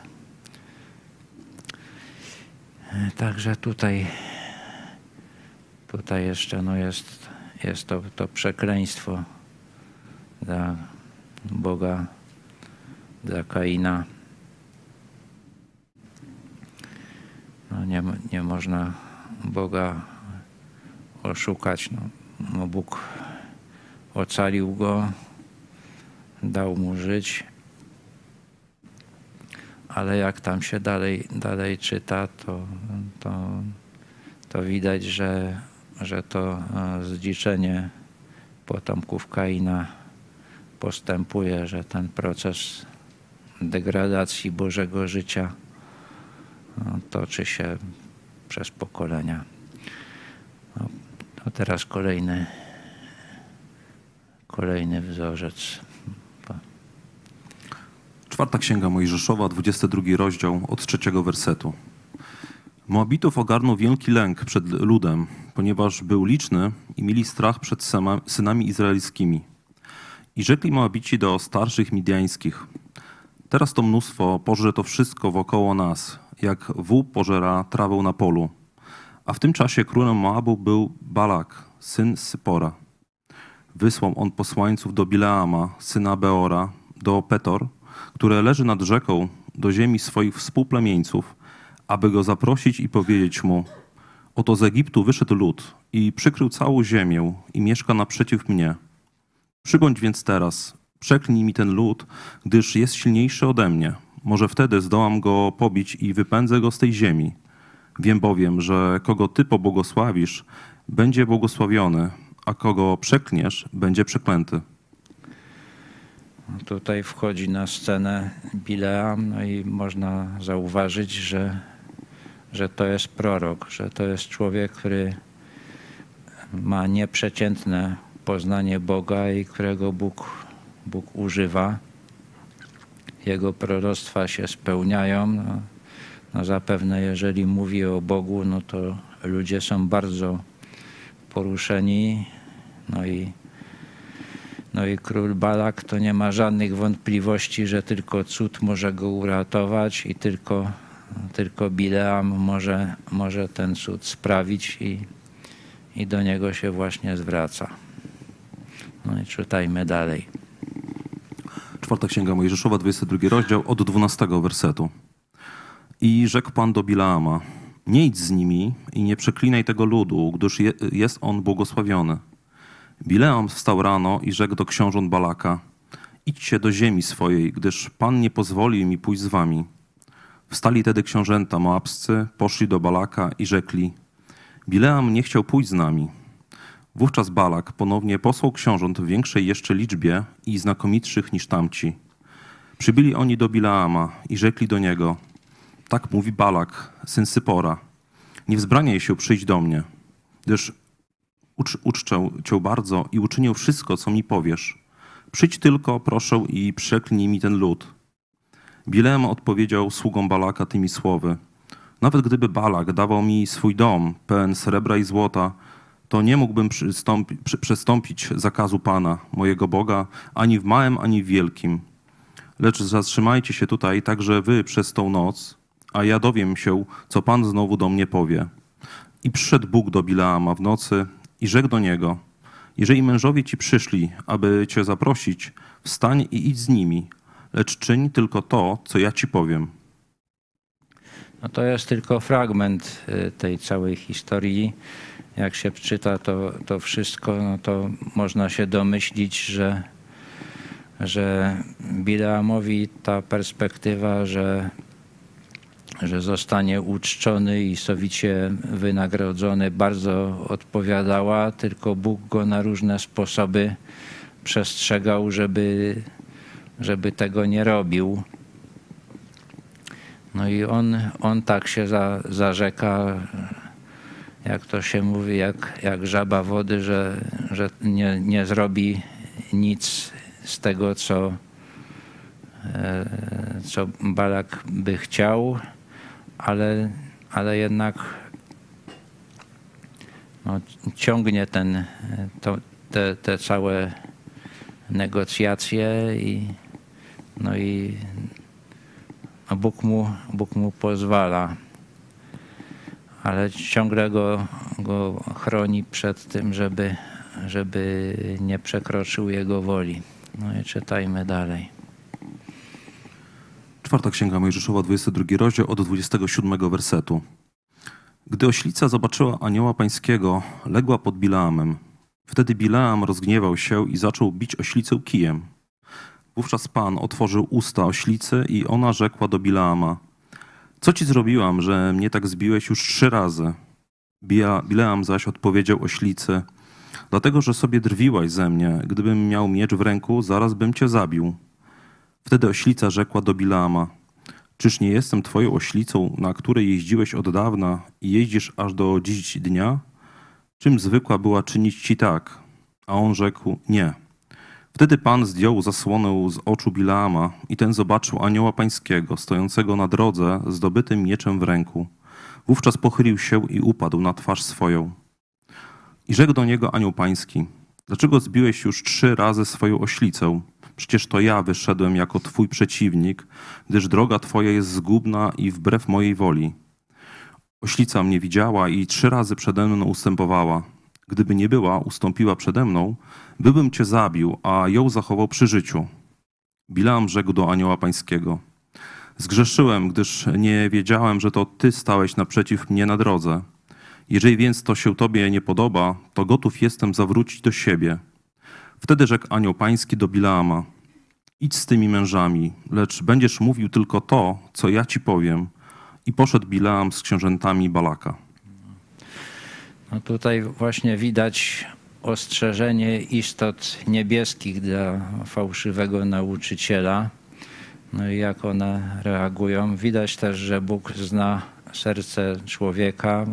Także tutaj, tutaj jeszcze no jest, jest to, to przekleństwo dla Boga, dla Kaina. No nie, nie można Boga oszukać. No, no Bóg ocalił go, dał mu żyć, ale jak tam się dalej, dalej czyta, to, to, to widać, że, że to zdziczenie potomków Kaina postępuje, że ten proces degradacji Bożego życia toczy się przez pokolenia. No, to teraz kolejny, kolejny wzorzec. Czwarta Księga Mojżeszowa, dwudziesty drugi rozdział, od trzeciego wersetu. Moabitów ogarnął wielki lęk przed ludem, ponieważ był liczny i mieli strach przed synami izraelskimi. I rzekli Moabici do starszych midiańskich: teraz to mnóstwo pożre to wszystko wokoło nas, jak wół pożera trawę na polu. A w tym czasie królem Moabu był Balak, syn Sypora. Wysłał on posłańców do Bileama, syna Beora, do Petor, które leży nad rzeką, do ziemi swoich współplemieńców, aby go zaprosić i powiedzieć mu: oto z Egiptu wyszedł lud i przykrył całą ziemię i mieszka naprzeciw mnie. Przybądź więc teraz, przeklnij mi ten lud, gdyż jest silniejszy ode mnie. Może wtedy zdołam go pobić i wypędzę go z tej ziemi. Wiem bowiem, że kogo ty pobłogosławisz, będzie błogosławiony, a kogo przeklniesz, będzie przeklęty. Tutaj wchodzi na scenę Bileam, no i można zauważyć, że, że to jest prorok, że to jest człowiek, który ma nieprzeciętne poznanie Boga i którego Bóg, Bóg używa. Jego proroctwa się spełniają. No, no zapewne jeżeli mówi o Bogu, no to ludzie są bardzo poruszeni. No i, no i król Balak to nie ma żadnych wątpliwości, że tylko cud może go uratować i tylko, tylko Bileam może, może ten cud sprawić i, i do niego się właśnie zwraca. No i czytajmy dalej. Czwarta Księga Mojżeszowa, dwudziesty drugi rozdział, od dwunastego wersetu. I rzekł Pan do Bileama: nie idź z nimi i nie przeklinaj tego ludu, gdyż je, jest on błogosławiony. Bileam wstał rano i rzekł do książąt Balaka: idźcie do ziemi swojej, gdyż Pan nie pozwoli mi pójść z wami. Wstali tedy książęta moabscy, poszli do Balaka i rzekli: Bileam nie chciał pójść z nami. Wówczas Balak ponownie posłał książąt w większej jeszcze liczbie i znakomitszych niż tamci. Przybyli oni do Bileama i rzekli do niego: tak mówi Balak, syn Sypora: nie wzbraniaj się przyjść do mnie, gdyż ucz, uczczę cię bardzo i uczynię wszystko, co mi powiesz. Przyjdź tylko, proszę, i przeklnij mi ten lud. Bileam odpowiedział sługom Balaka tymi słowy: nawet gdyby Balak dawał mi swój dom, pełen srebra i złota, to nie mógłbym przystąpi, przestąpić zakazu Pana, mojego Boga, ani w małym, ani w wielkim. Lecz zatrzymajcie się tutaj także wy przez tą noc, a ja dowiem się, co Pan znowu do mnie powie. I przyszedł Bóg do Bileama w nocy i rzekł do niego: jeżeli mężowie ci przyszli, aby cię zaprosić, wstań i idź z nimi, lecz czyń tylko to, co ja ci powiem. No to jest tylko fragment tej całej historii. Jak się czyta to, to wszystko, no to można się domyślić, że, że Bileamowi ta perspektywa, że, że zostanie uczczony i sowicie wynagrodzony, bardzo odpowiadała, tylko Bóg go na różne sposoby przestrzegał, żeby, żeby tego nie robił. No i on, on tak się za, zarzeka, jak to się mówi, jak, jak żaba wody, że, że nie, nie zrobi nic z tego, co, co Balak by chciał, ale, ale jednak no, ciągnie ten, to, te, te całe negocjacje i, no i a Bóg mu, Bóg mu pozwala, ale ciągle go, go chroni przed tym, żeby, żeby nie przekroczył jego woli. No i czytajmy dalej. Czwarta Księga Mojżeszowa, dwudziesty drugi rozdział, od dwudziestego siódmego wersetu. Gdy oślica zobaczyła anioła pańskiego, legła pod Bileamem. Wtedy Bileam rozgniewał się i zaczął bić oślicę kijem. Wówczas Pan otworzył usta oślicy i ona rzekła do Bileama: co ci zrobiłam, że mnie tak zbiłeś już trzy razy? Bileam zaś odpowiedział oślicy: dlatego, że sobie drwiłaś ze mnie. Gdybym miał miecz w ręku, zaraz bym cię zabił. Wtedy oślica rzekła do Bileama: czyż nie jestem twoją oślicą, na której jeździłeś od dawna i jeździsz aż do dziś dnia? Czym zwykła była czynić ci tak? A on rzekł: nie. Wtedy Pan zdjął zasłonę z oczu Bileama i ten zobaczył anioła pańskiego, stojącego na drodze, zdobytym mieczem w ręku. Wówczas pochylił się i upadł na twarz swoją. I rzekł do niego anioł pański: dlaczego zbiłeś już trzy razy swoją oślicę? Przecież to ja wyszedłem jako twój przeciwnik, gdyż droga twoja jest zgubna i wbrew mojej woli. Oślica mnie widziała i trzy razy przede mną ustępowała. Gdyby nie była, ustąpiła przede mną, byłbym cię zabił, a ją zachował przy życiu. Bileam rzekł do anioła pańskiego: zgrzeszyłem, gdyż nie wiedziałem, że to ty stałeś naprzeciw mnie na drodze. Jeżeli więc to się tobie nie podoba, to gotów jestem zawrócić do siebie. Wtedy rzekł anioł pański do Bileama: idź z tymi mężami, lecz będziesz mówił tylko to, co ja ci powiem. I poszedł Bileam z książętami Balaka. No tutaj właśnie widać ostrzeżenie istot niebieskich dla fałszywego nauczyciela. No i jak one reagują. Widać też, że Bóg zna serce człowieka,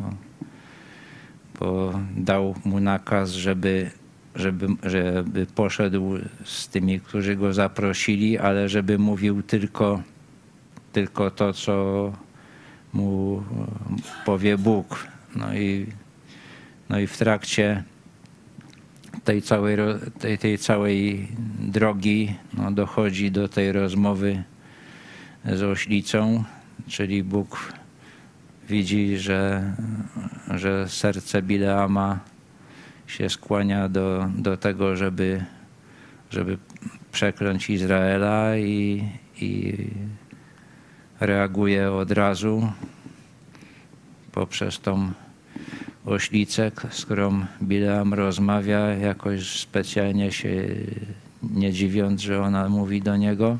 bo dał mu nakaz, żeby, żeby, żeby poszedł z tymi, którzy go zaprosili, ale żeby mówił tylko, tylko to, co mu powie Bóg. No i, no i w trakcie tej całej, tej, tej całej drogi no, dochodzi do tej rozmowy z oślicą, czyli Bóg widzi, że, że serce Bileama się skłania do, do tego, żeby, żeby przekląć Izraela i, i reaguje od razu poprzez tą oślicę, z którą Bileam rozmawia, jakoś specjalnie się nie dziwiąc, że ona mówi do niego.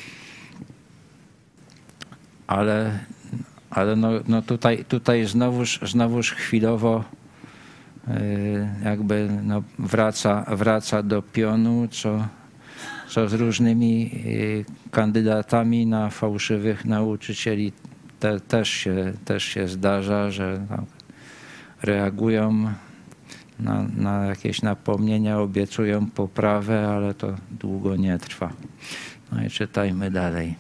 Ale, ale no, no tutaj, tutaj znowuż, znowuż chwilowo jakby no wraca, wraca do pionu, co, co z różnymi kandydatami na fałszywych nauczycieli te, też, się, też się zdarza, że tam reagują na, na jakieś napomnienia, obiecują poprawę, ale to długo nie trwa. No i czytajmy dalej.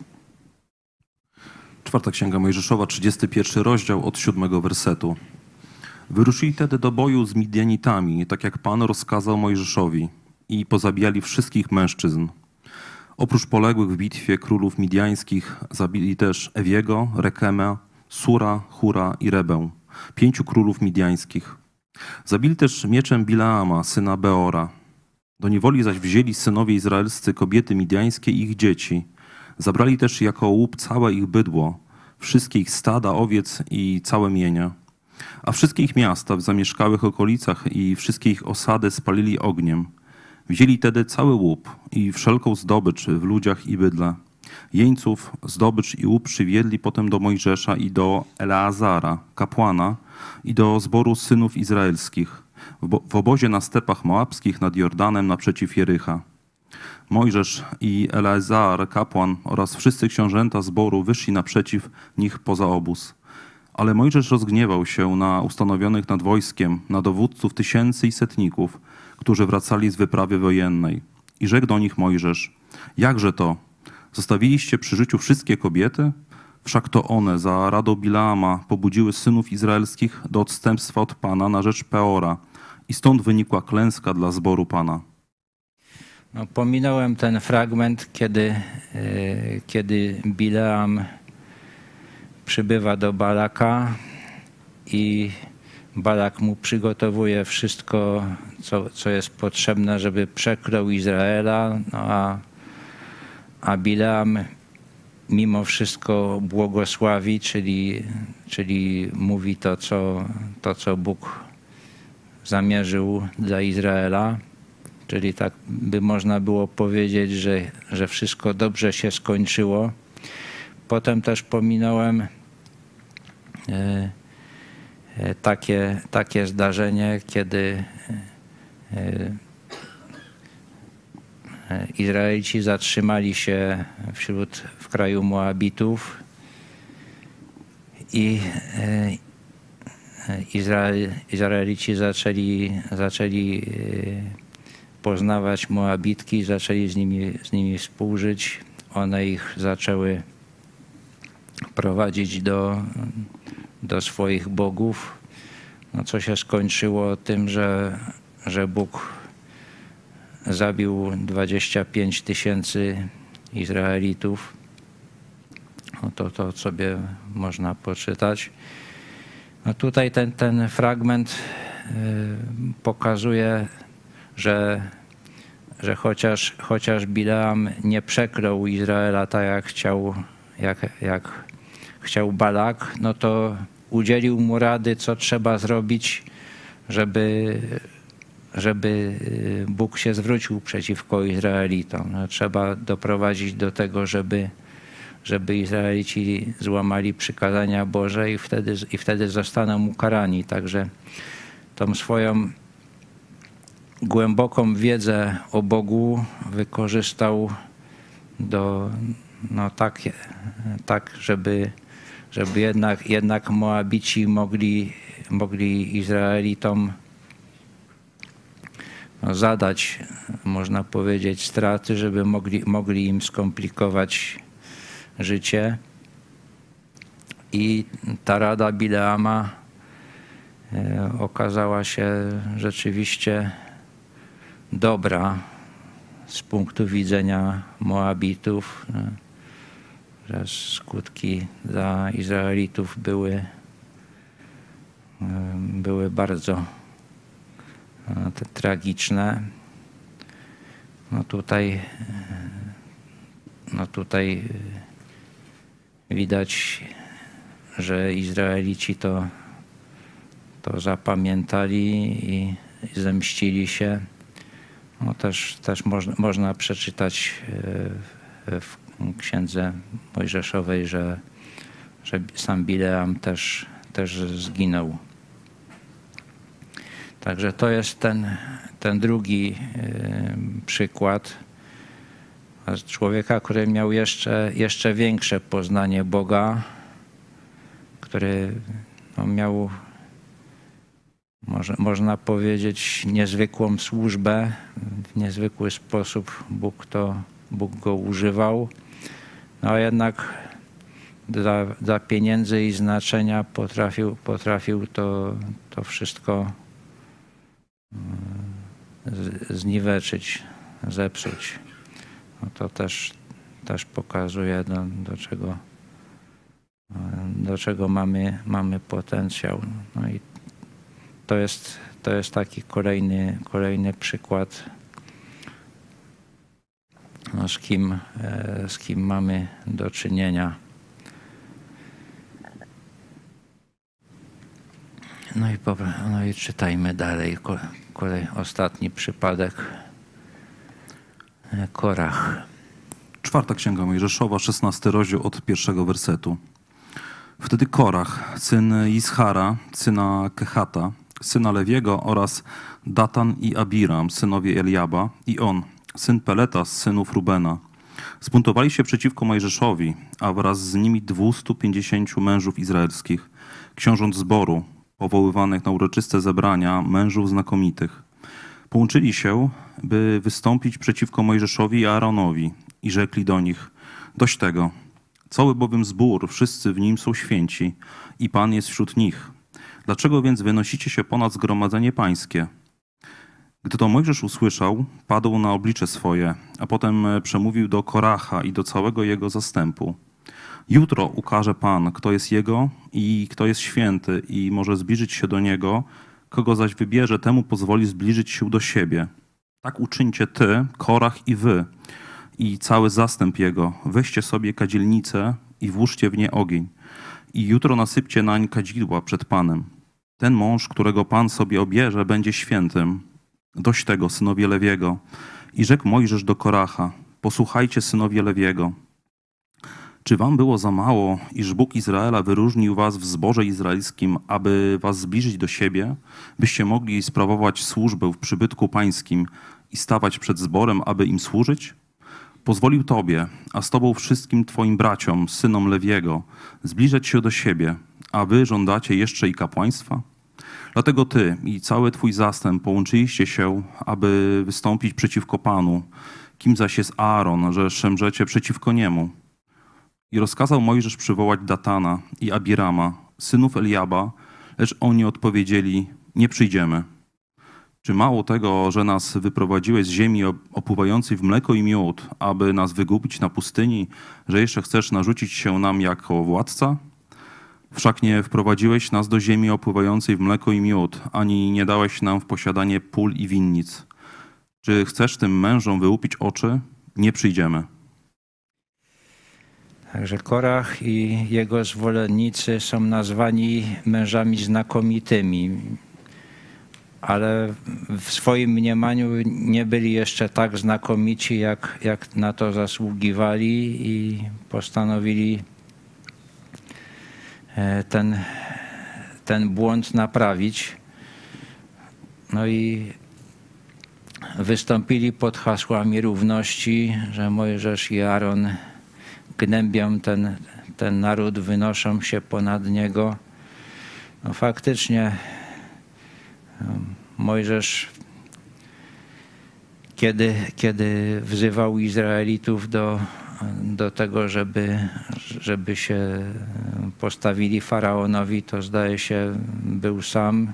Czwarta Księga Mojżeszowa, trzydziesty pierwszy rozdział, od siódmego wersetu. Wyruszyli tedy do boju z Midianitami, tak jak Pan rozkazał Mojżeszowi, i pozabijali wszystkich mężczyzn. Oprócz poległych w bitwie królów midiańskich zabili też Ewiego, Rekemę, Sura, Hura i Rebę, pięciu królów midiańskich. Zabili też mieczem Bileama, syna Beora. Do niewoli zaś wzięli synowie izraelscy kobiety midiańskie i ich dzieci. Zabrali też jako łup całe ich bydło, wszystkie ich stada, owiec i całe mienia. A wszystkie ich miasta w zamieszkałych okolicach i wszystkie ich osady spalili ogniem. Wzięli tedy cały łup i wszelką zdobycz w ludziach i bydle. Jeńców, zdobycz i łup przywiedli potem do Mojżesza i do Eleazara, kapłana, i do zboru synów izraelskich, w obozie na stepach moabskich nad Jordanem naprzeciw Jericha. Mojżesz i Eleazar, kapłan oraz wszyscy książęta zboru wyszli naprzeciw nich poza obóz. Ale Mojżesz rozgniewał się na ustanowionych nad wojskiem, na dowódców tysięcy i setników, którzy wracali z wyprawy wojennej. I rzekł do nich Mojżesz: jakże to? Zostawiliście przy życiu wszystkie kobiety? Wszak to one za radą Bileama pobudziły synów izraelskich do odstępstwa od Pana na rzecz Peora. I stąd wynikła klęska dla zboru Pana. No, pominąłem ten fragment, kiedy, yy, kiedy Bileam przybywa do Balaka i Balak mu przygotowuje wszystko, co, co jest potrzebne, żeby przeklął Izraela, no a, a Bileam mimo wszystko błogosławi, czyli, czyli mówi to co, to, co Bóg zamierzył dla Izraela. Czyli tak by można było powiedzieć, że, że wszystko dobrze się skończyło. Potem też pominąłem e, e, takie, takie zdarzenie, kiedy e, e, Izraelici zatrzymali się wśród, w kraju Moabitów i e, Izrael, Izraelici zaczęli, zaczęli e, poznawać Moabitki, zaczęli z nimi, z nimi współżyć. One ich zaczęły prowadzić do, do swoich bogów, no co się skończyło tym, że, że Bóg zabił dwadzieścia pięć tysięcy Izraelitów. No to, to sobie można poczytać. No tutaj ten, ten fragment y, pokazuje, że, że chociaż, chociaż Bileam nie przeklął Izraela tak jak chciał, jak, jak chciał Balak, no to udzielił mu rady, co trzeba zrobić, żeby, żeby Bóg się zwrócił przeciwko Izraelitom. No, trzeba doprowadzić do tego, żeby, żeby Izraelici złamali przykazania Boże i wtedy, i wtedy zostaną ukarani. Także tą swoją głęboką wiedzę o Bogu wykorzystał do, no tak, tak żeby, żeby jednak, jednak Moabici mogli, mogli Izraelitom no zadać, można powiedzieć, straty, żeby mogli, mogli im skomplikować życie. I ta rada Bileama e, okazała się rzeczywiście dobra z punktu widzenia Moabitów, że skutki dla Izraelitów były, były bardzo te tragiczne. No tutaj, no tutaj widać, że Izraelici to, to zapamiętali i zemścili się. No też też można, można przeczytać w księdze Mojżeszowej, że, że sam Bileam też, też zginął. Także to jest ten, ten drugi przykład człowieka, który miał jeszcze, jeszcze większe poznanie Boga, który no, miał, może, można powiedzieć, niezwykłą służbę. W niezwykły sposób Bóg, to, Bóg go używał. No a jednak dla, dla pieniędzy i znaczenia potrafił, potrafił to, to wszystko zniweczyć, zepsuć. No to też, też pokazuje, do, do czego, do czego mamy, mamy potencjał. No i to jest, to jest taki kolejny, kolejny przykład, no z kim, z kim mamy do czynienia. No i, no i czytajmy dalej. Kolej, ostatni przypadek. Korach. Czwarta Księga Mojżeszowa, szesnasty rozdział od pierwszego wersetu. Wtedy Korach, syn Ischara, syna Kehata, syna Lewiego oraz Datan i Abiram, synowie Eliaba, i on, syn Peleta z synów Rubena. Zbuntowali się przeciwko Mojżeszowi, a wraz z nimi dwustu pięćdziesięciu mężów izraelskich, książąt zboru, powoływanych na uroczyste zebrania mężów znakomitych. Połączyli się, by wystąpić przeciwko Mojżeszowi i Aaronowi i rzekli do nich: dość tego, cały bowiem zbór, wszyscy w nim są święci i Pan jest wśród nich. Dlaczego więc wynosicie się ponad zgromadzenie pańskie? Gdy to Mojżesz usłyszał, padł na oblicze swoje, a potem przemówił do Koracha i do całego jego zastępu. Jutro ukaże Pan, kto jest jego i kto jest święty i może zbliżyć się do niego, kogo zaś wybierze, temu pozwoli zbliżyć się do siebie. Tak uczyńcie ty, Korach i wy i cały zastęp jego. Weźcie sobie kadzielnicę i włóżcie w nie ogień. I jutro nasypcie nań kadzidła przed Panem. Ten mąż, którego Pan sobie obierze, będzie świętym. Dość tego, synowie Lewiego. I rzekł Mojżesz do Koracha: posłuchajcie, synowie Lewiego. Czy wam było za mało, iż Bóg Izraela wyróżnił was w zborze izraelskim, aby was zbliżyć do siebie, byście mogli sprawować służbę w przybytku pańskim i stawać przed zborem, aby im służyć? Pozwolił tobie, a z tobą wszystkim twoim braciom, synom Lewiego, zbliżać się do siebie, a wy żądacie jeszcze i kapłaństwa? Dlatego ty i cały twój zastęp połączyliście się, aby wystąpić przeciwko Panu, kim zaś jest Aaron, że szemrzecie przeciwko niemu. I rozkazał Mojżesz przywołać Datana i Abirama, synów Eliaba, lecz oni odpowiedzieli: nie przyjdziemy. Czy mało tego, że nas wyprowadziłeś z ziemi opływającej w mleko i miód, aby nas wygubić na pustyni, że jeszcze chcesz narzucić się nam jako władca? Wszak nie wprowadziłeś nas do ziemi opływającej w mleko i miód, ani nie dałeś nam w posiadanie pól i winnic. Czy chcesz tym mężom wyłupić oczy? Nie przyjdziemy. Także Korach i jego zwolennicy są nazwani mężami znakomitymi, ale w swoim mniemaniu nie byli jeszcze tak znakomici, jak, jak na to zasługiwali, i postanowili ten, ten błąd naprawić. No i wystąpili pod hasłami równości, że Mojżesz i Aaron gnębią ten, ten naród, wynoszą się ponad niego. No faktycznie Mojżesz, kiedy, kiedy wzywał Izraelitów do, do tego, żeby, żeby się postawili Faraonowi, to zdaje się był sam.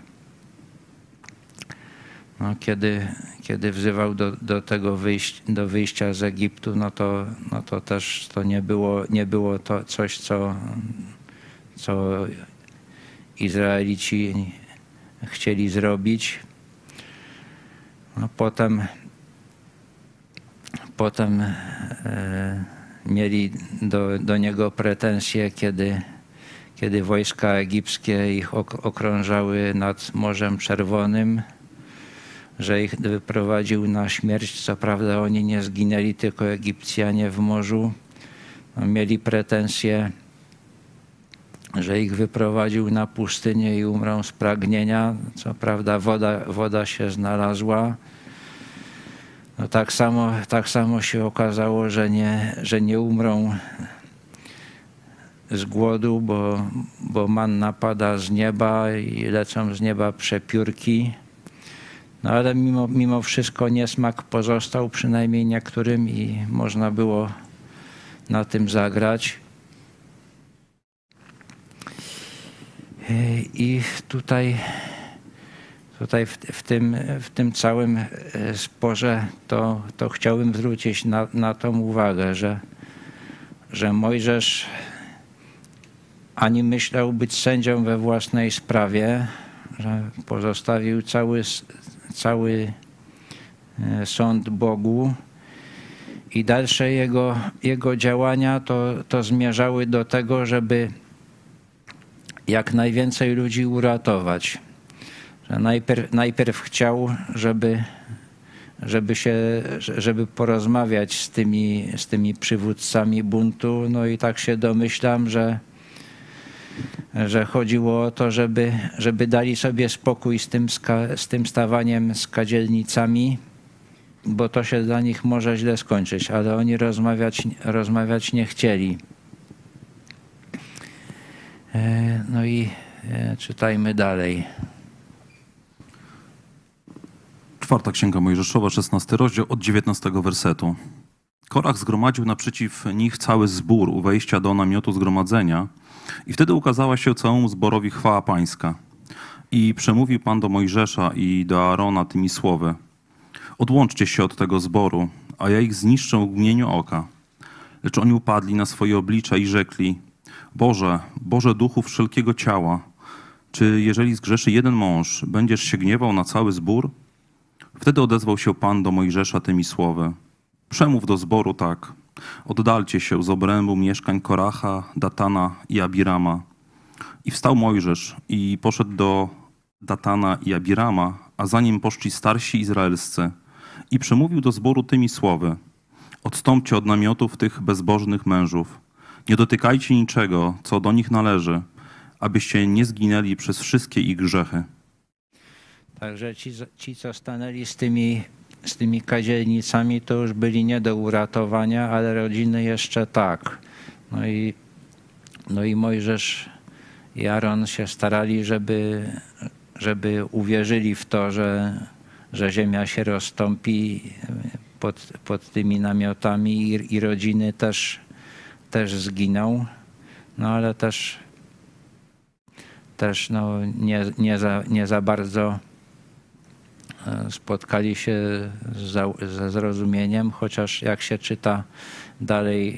No, kiedy, kiedy wzywał do, do tego wyjść, do wyjścia z Egiptu, no to, no to też to nie było, nie było to coś, co, co Izraelici chcieli zrobić. No, potem potem e, mieli do, do niego pretensje, kiedy, kiedy wojska egipskie ich ok, okrążały nad Morzem Czerwonym, że ich wyprowadził na śmierć. Co prawda oni nie zginęli, tylko Egipcjanie w morzu. No, mieli pretensje, że ich wyprowadził na pustynię i umrą z pragnienia. Co prawda woda, woda się znalazła. No, tak samo, tak samo się okazało, że nie, że nie umrą z głodu, bo, bo manna pada z nieba i lecą z nieba przepiórki. No ale mimo, mimo wszystko niesmak pozostał, przynajmniej niektórym, i można było na tym zagrać. I tutaj, tutaj w, w, tym, w tym całym sporze to, to chciałbym zwrócić na, na tą uwagę, że, że Mojżesz ani myślał być sędzią we własnej sprawie, że pozostawił cały, cały sąd Bogu, i dalsze jego, jego działania to, to zmierzały do tego, żeby jak najwięcej ludzi uratować. Że najpierw, najpierw chciał, żeby, żeby, się, żeby porozmawiać z tymi, z tymi przywódcami buntu. No i tak się domyślam, że, że chodziło o to, żeby, żeby dali sobie spokój z tym, ska, z tym stawaniem z kadzielnicami bo to się dla nich może źle skończyć, ale oni rozmawiać, rozmawiać nie chcieli. No i czytajmy dalej. Czwarta Księga Mojżeszowa, szesnasty rozdział, od dziewiętnastego wersetu. Korach zgromadził naprzeciw nich cały zbór u wejścia do namiotu zgromadzenia i wtedy ukazała się całemu zborowi chwała pańska. I przemówił Pan do Mojżesza i do Aarona tymi słowy. Odłączcie się od tego zboru, a ja ich zniszczę w mgnieniu oka. Lecz oni upadli na swoje oblicza i rzekli, Boże, Boże duchów wszelkiego ciała, czy jeżeli zgrzeszy jeden mąż, będziesz się gniewał na cały zbór? Wtedy odezwał się Pan do Mojżesza tymi słowy. Przemów do zboru tak. Oddalcie się z obrębu mieszkań Koracha, Datana i Abirama. I wstał Mojżesz i poszedł do Datana i Abirama, a za nim poszli starsi izraelscy. I przemówił do zboru tymi słowy. Odstąpcie od namiotów tych bezbożnych mężów. Nie dotykajcie niczego, co do nich należy, abyście nie zginęli przez wszystkie ich grzechy. Także ci, ci co stanęli z tymi, z tymi kadzielnicami, to już byli nie do uratowania, ale rodziny jeszcze tak. No i, no i Mojżesz i Aaron się starali, żeby, żeby uwierzyli w to, że, że ziemia się rozstąpi pod, pod tymi namiotami i, i rodziny też, też zginą. No ale też, też no nie, nie, za, nie za bardzo spotkali się ze zrozumieniem, chociaż jak się czyta dalej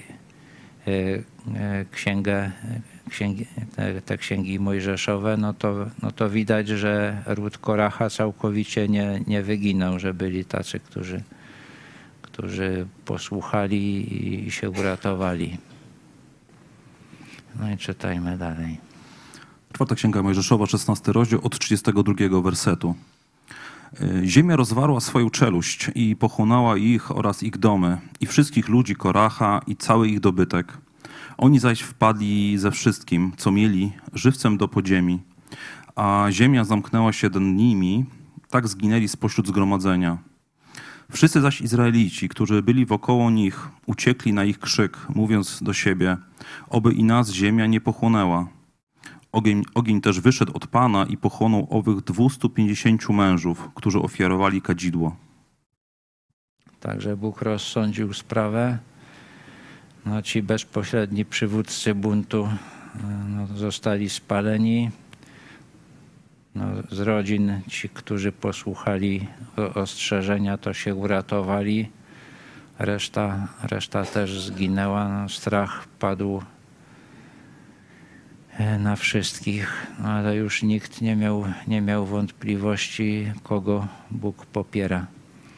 księgę, księgi, te, te księgi mojżeszowe, no to, no to widać, że ród Koracha całkowicie nie, nie wyginął, że byli tacy, którzy, którzy posłuchali i się uratowali. No i czytajmy dalej. Czwarta Księga Mojżeszowa, szesnasty rozdział, od trzydziestego drugiego wersetu. Ziemia rozwarła swoją czeluść i pochłonęła ich oraz ich domy i wszystkich ludzi Koracha i cały ich dobytek. Oni zaś wpadli ze wszystkim, co mieli, żywcem do podziemi, a ziemia zamknęła się nad nimi, tak zginęli spośród zgromadzenia. Wszyscy zaś Izraelici, którzy byli wokoło nich, uciekli na ich krzyk, mówiąc do siebie, oby i nas ziemia nie pochłonęła. Ogień, ogień też wyszedł od Pana i pochłonął owych dwustu pięćdziesięciu mężów, którzy ofiarowali kadzidło. Także Bóg rozsądził sprawę. No, ci bezpośredni przywódcy buntu no, zostali spaleni. No, z rodzin ci, którzy posłuchali ostrzeżenia, to się uratowali. Reszta, reszta też zginęła. No, strach padł na wszystkich, no, ale już nikt nie miał, nie miał wątpliwości, kogo Bóg popiera.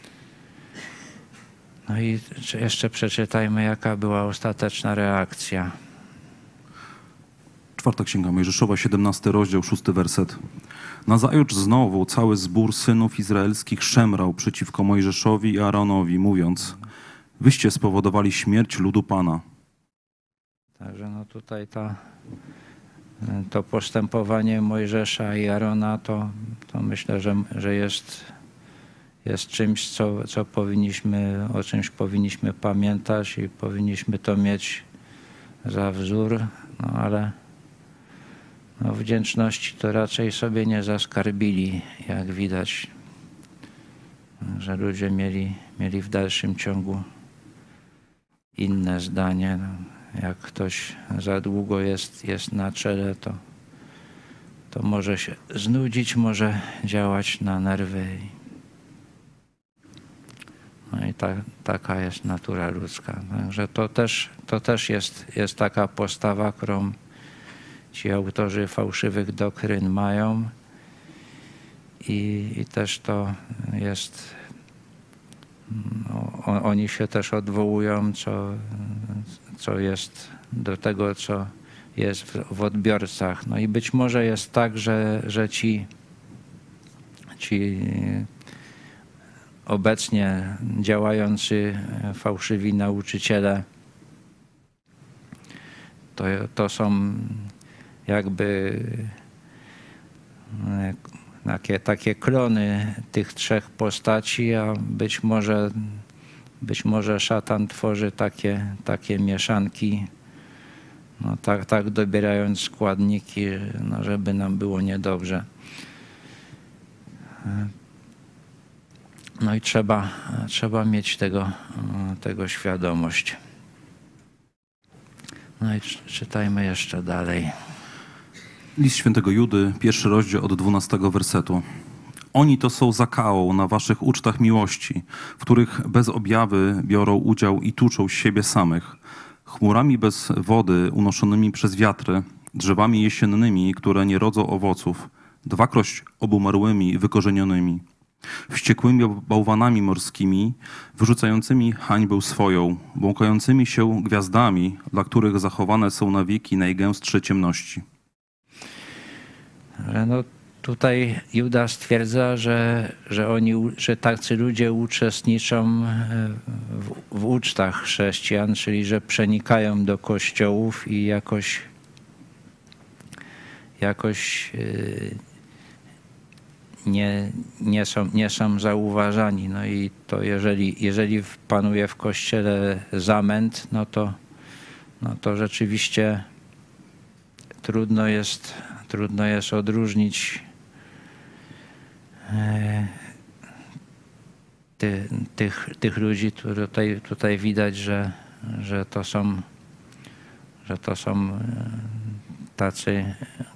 No i jeszcze przeczytajmy, jaka była ostateczna reakcja. Czwarta Księga Mojżeszowa, siedemnasty rozdział, szósty werset. Nazajutrz znowu cały zbór synów izraelskich szemrał przeciwko Mojżeszowi i Aaronowi, mówiąc, wyście spowodowali śmierć ludu Pana. Także no tutaj ta, to postępowanie Mojżesza i Aarona to, to myślę, że, że jest, jest czymś, co, co powinniśmy, o czymś powinniśmy pamiętać i powinniśmy to mieć za wzór, no ale no wdzięczności to raczej sobie nie zaskarbili, jak widać, że ludzie mieli, mieli w dalszym ciągu inne zdanie. No, jak ktoś za długo jest, jest na czele, to, to może się znudzić, może działać na nerwy. No i ta, taka jest natura ludzka. Także to też, to też jest, jest taka postawa, którą ci autorzy fałszywych doktryn mają i, i też to jest, no, on, oni się też odwołują, co, co jest do tego, co jest w, w odbiorcach. No i być może jest tak, że, że ci, ci obecnie działający fałszywi nauczyciele to, to są jakby takie, takie klony tych trzech postaci, a być może, być może szatan tworzy takie, takie mieszanki, no tak, tak dobierając składniki, no żeby nam było niedobrze. No i trzeba, trzeba mieć tego, tego świadomość. No i czytajmy jeszcze dalej. List świętego Judy, pierwszy rozdział od dwunastego wersetu. Oni to są zakałą na waszych ucztach miłości, w których bez objawy biorą udział i tuczą siebie samych, chmurami bez wody unoszonymi przez wiatry, drzewami jesiennymi, które nie rodzą owoców, dwakroć obumarłymi, wykorzenionymi, wściekłymi bałwanami morskimi, wyrzucającymi hańbę swoją, błąkającymi się gwiazdami, dla których zachowane są na wieki najgęstsze ciemności. No tutaj Juda stwierdza, że, że oni, że tacy ludzie uczestniczą w, w ucztach chrześcijan, czyli że przenikają do kościołów i jakoś, jakoś nie, nie, są, nie są zauważani. No i to jeżeli, jeżeli panuje w kościele zamęt, no to, no to rzeczywiście trudno jest, trudno jest odróżnić Ty, tych, tych ludzi. Tutaj, tutaj widać, że, że, to są, że to są tacy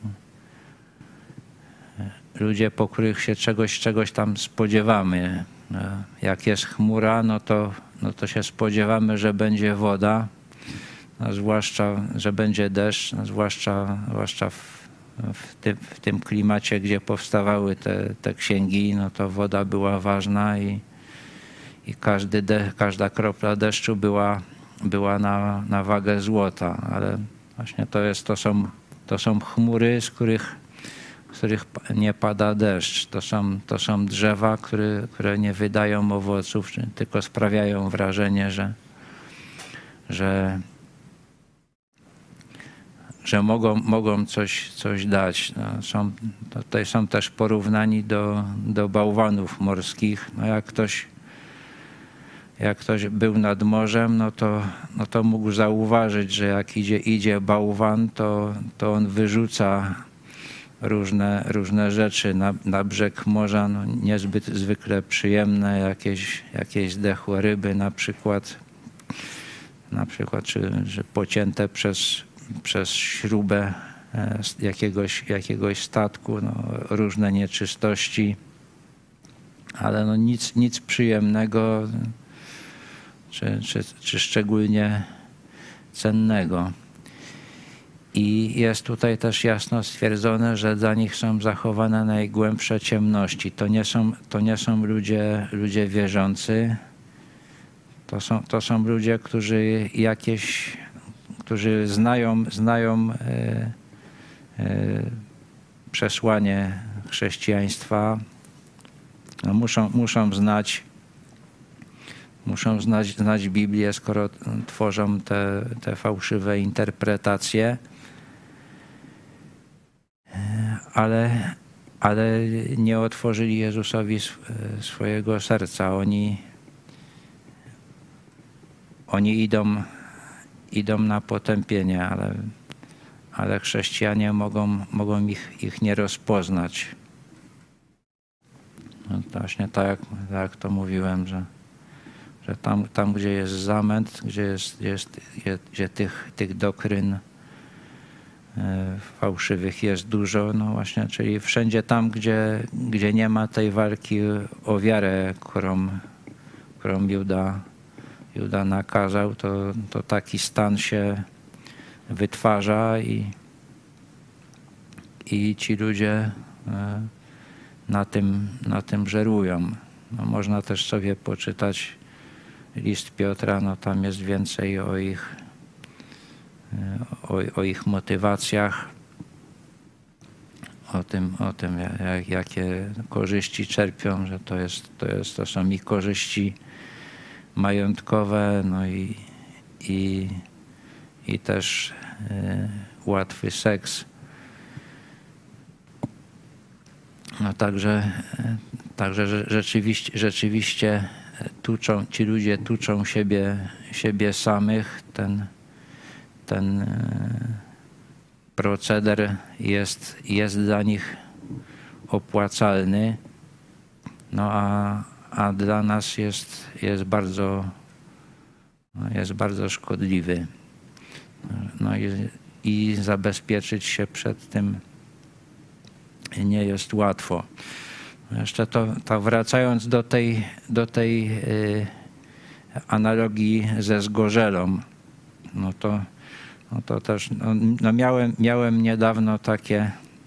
ludzie, po których się czegoś, czegoś tam spodziewamy. Jak jest chmura, no to, no to się spodziewamy, że będzie woda, no zwłaszcza, że będzie deszcz, no zwłaszcza, zwłaszcza w, w, tym, w tym klimacie, gdzie powstawały te, te księgi, no to woda była ważna i, i każdy de, każda kropla deszczu była, była na, na wagę złota, ale właśnie to, jest, to, są, to są chmury, z których z których nie pada deszcz. To są, to są drzewa, które, które nie wydają owoców, tylko sprawiają wrażenie, że, że, że mogą, mogą coś, coś dać. No, są, tutaj są też porównani do, do bałwanów morskich. No jak ktoś, jak ktoś był nad morzem, no to, no to mógł zauważyć, że jak idzie, idzie bałwan, to, to on wyrzuca różne, różne rzeczy na, na brzeg morza, no niezbyt zwykle przyjemne, jakieś, jakieś zdechłe ryby na przykład, na przykład czy, czy pocięte przez, przez śrubę jakiegoś, jakiegoś statku, no, różne nieczystości, ale no nic, nic przyjemnego czy, czy, czy szczególnie cennego. I jest tutaj też jasno stwierdzone, że dla nich są zachowane najgłębsze ciemności. To nie są, to nie są ludzie, ludzie wierzący. To są, to są ludzie, którzy jakieś, którzy znają, znają e, e, przesłanie chrześcijaństwa. No muszą, muszą znać, muszą znać, znać Biblię, skoro tworzą te, te fałszywe interpretacje. Ale, ale nie otworzyli Jezusowi swojego serca. Oni, oni idą, idą na potępienie, ale, ale chrześcijanie mogą, mogą ich, ich nie rozpoznać. No właśnie tak jak, tak jak to mówiłem, że, że tam, tam, gdzie jest zamęt, gdzie, jest, jest, jest, gdzie tych, tych doktryn fałszywych jest dużo, no właśnie, czyli wszędzie tam, gdzie, gdzie nie ma tej walki o wiarę, którą, którą Juda, Juda nakazał, to, to taki stan się wytwarza i, i ci ludzie na tym, na tym żerują. No można też sobie poczytać list Piotra, no tam jest więcej o ich O, o ich motywacjach, o tym, o tym jak, jakie korzyści czerpią, że to, jest, to, jest, to są ich korzyści majątkowe, no i, i, i też y, łatwy seks. No także, także rzeczywiście, rzeczywiście tuczą, ci ludzie tuczą siebie, siebie samych. Ten, ten proceder jest, jest dla nich opłacalny, no a, a dla nas jest, jest, bardzo, jest bardzo szkodliwy. No i, i zabezpieczyć się przed tym nie jest łatwo. Jeszcze to, to wracając do tej, do tej y, analogii ze zgorzelą, no to, no to też no, no miałem, miałem niedawno takie,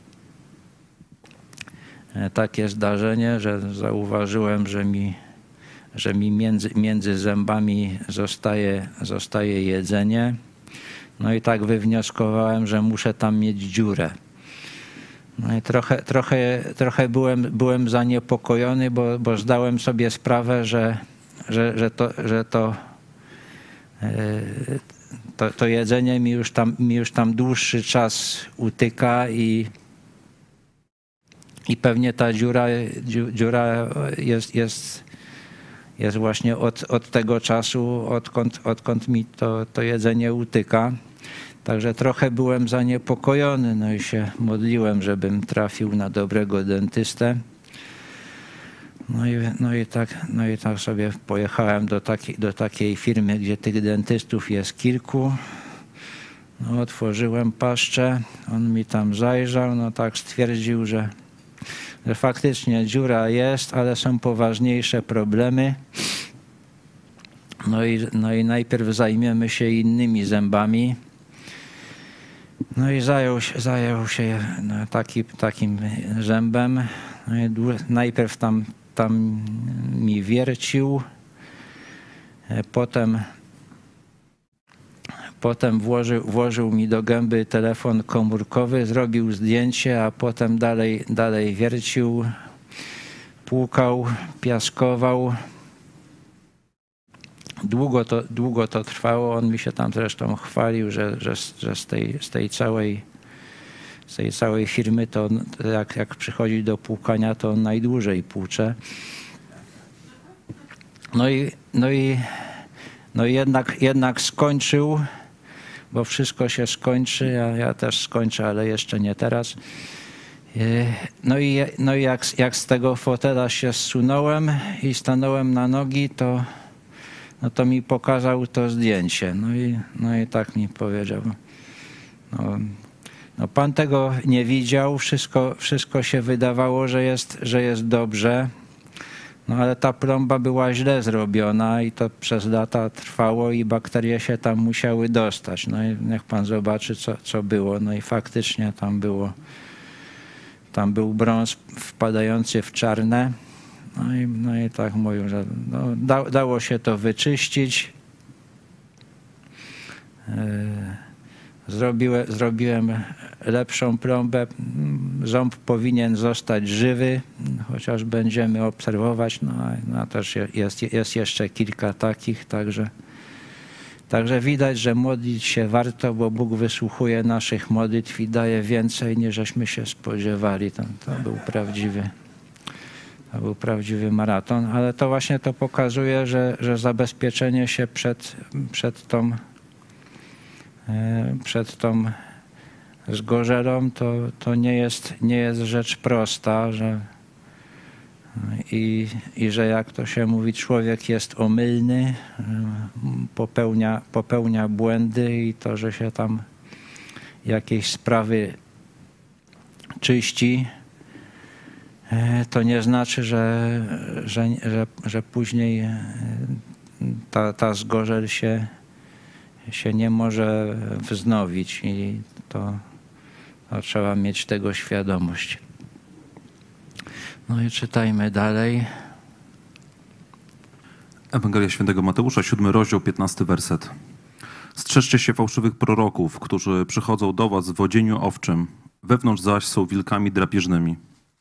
takie zdarzenie, że zauważyłem, że mi, że mi między, między zębami zostaje, zostaje jedzenie. No i tak wywnioskowałem, że muszę tam mieć dziurę. No i trochę, trochę, trochę byłem, byłem zaniepokojony, bo, bo zdałem sobie sprawę, że, że, że, to, że to, to, to jedzenie mi już, tam, mi już tam dłuższy czas utyka i, i pewnie ta dziura, dziura jest, jest, jest właśnie od, od tego czasu, odkąd, odkąd mi to, to jedzenie utyka. Także trochę byłem zaniepokojony, no i się modliłem, żebym trafił na dobrego dentystę. No i, no i, tak, no i tak sobie pojechałem do, taki, do takiej firmy, gdzie tych dentystów jest kilku. No, otworzyłem paszczę, on mi tam zajrzał, no tak stwierdził, że, że faktycznie dziura jest, ale są poważniejsze problemy. No i, no i najpierw zajmiemy się innymi zębami. No i zajął się, zajął się no, taki, takim zębem. No i najpierw tam, tam mi wiercił, potem, potem włożył, włożył mi do gęby telefon komórkowy, zrobił zdjęcie, a potem dalej, dalej wiercił, płukał, piaskował. Długo to, długo to trwało. On mi się tam zresztą chwalił, że, że, że z, tej, z, tej całej, z tej całej firmy to on, jak, jak przychodzi do płukania, to on najdłużej płucze. No i, no i, no i jednak, jednak skończył, bo wszystko się skończy. Ja, ja też skończę, ale jeszcze nie teraz. No i, no i jak, jak z tego fotela się zsunąłem i stanąłem na nogi, to no to mi pokazał to zdjęcie. No i, no i tak mi powiedział. No, no pan tego nie widział, wszystko, wszystko się wydawało, że jest, że jest dobrze, no ale ta plomba była źle zrobiona i to przez lata trwało i bakterie się tam musiały dostać. No i niech pan zobaczy, co, co było. No i faktycznie tam było, tam był brąz wpadający w czarne. No i, no i tak mówił, że no, da, dało się to wyczyścić. Zrobiłem, zrobiłem lepszą plombę. Ząb powinien zostać żywy, chociaż będziemy obserwować. No, no też jest, jest jeszcze kilka takich, także, także widać, że modlić się warto, bo Bóg wysłuchuje naszych modlitw i daje więcej, niż żeśmy się spodziewali. To, to był prawdziwy To był prawdziwy maraton, ale to właśnie to pokazuje, że, że zabezpieczenie się przed, przed, tą, przed tą zgorzelą to, to nie jest, nie jest rzecz prosta, że i, i że jak to się mówi, człowiek jest omylny, popełnia, popełnia błędy i to, że się tam jakieś sprawy czyści, to nie znaczy, że, że, że, że później ta, ta zgorzel się, się nie może wznowić i to, to trzeba mieć tego świadomość. No i czytajmy dalej. Ewangelia Świętego Mateusza, siódmy rozdział, piętnasty werset. Strzeżcie się fałszywych proroków, którzy przychodzą do was w odzieniu owczym, wewnątrz zaś są wilkami drapieżnymi.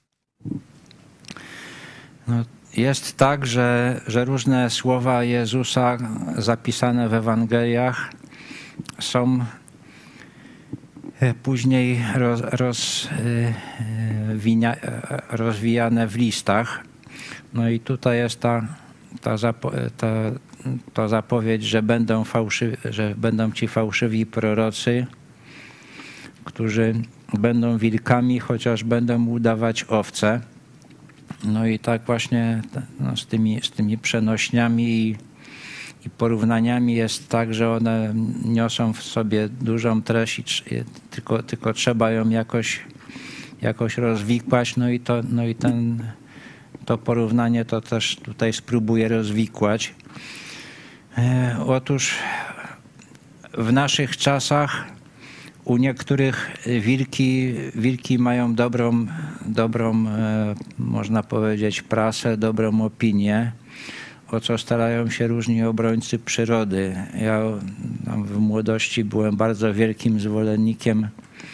No, jest tak, że, że różne słowa Jezusa zapisane w Ewangeliach są później roz, roz, winia, rozwijane w listach. No i tutaj jest ta, ta, zapo, ta, ta zapowiedź, że będą, fałszywi, że będą ci fałszywi prorocy, którzy będą wilkami, chociaż będą udawać owce. No i tak właśnie no, z, tymi, z tymi przenośniami i, i porównaniami jest tak, że one niosą w sobie dużą treść, i tylko, tylko trzeba ją jakoś, jakoś rozwikłać. No i, to, no i ten, to porównanie to też tutaj spróbuję rozwikłać. E, otóż w naszych czasach u niektórych wilki, wilki mają dobrą, dobrą e, można powiedzieć, prasę, dobrą opinię, o co starają się różni obrońcy przyrody. Ja tam w młodości byłem bardzo wielkim zwolennikiem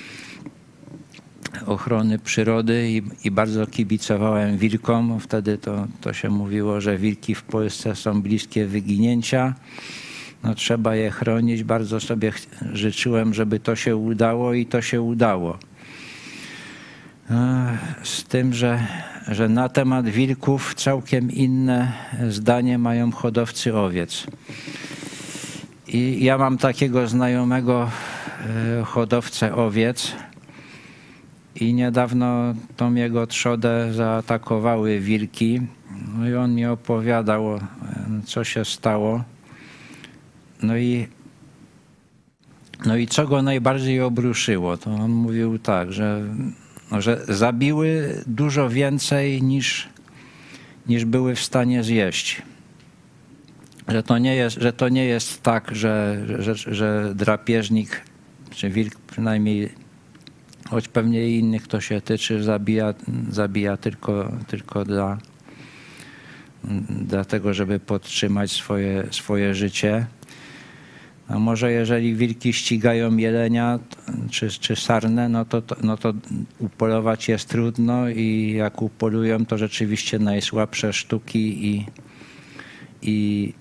ochrony przyrody i, i bardzo kibicowałem wilkom. Wtedy to, to się mówiło, że wilki w Polsce są bliskie wyginięcia. No, trzeba je chronić. Bardzo sobie życzyłem, żeby to się udało i to się udało. Z tym, że, że na temat wilków całkiem inne zdanie mają hodowcy owiec. I ja mam takiego znajomego hodowcę owiec i niedawno tą jego trzodę zaatakowały wilki. No i on mi opowiadał, co się stało. No i, no i co go najbardziej obruszyło, to on mówił tak, że, że zabiły dużo więcej niż, niż były w stanie zjeść. Że to nie jest, że to nie jest tak, że, że, że drapieżnik, czy wilk przynajmniej, choć pewnie i innych to się tyczy, zabija, zabija tylko, tylko dla, dlatego, żeby podtrzymać swoje, swoje życie. A może jeżeli wilki ścigają jelenia czy, czy sarnę, no to, to, no to upolować jest trudno i jak upolują, to rzeczywiście najsłabsze sztuki i, i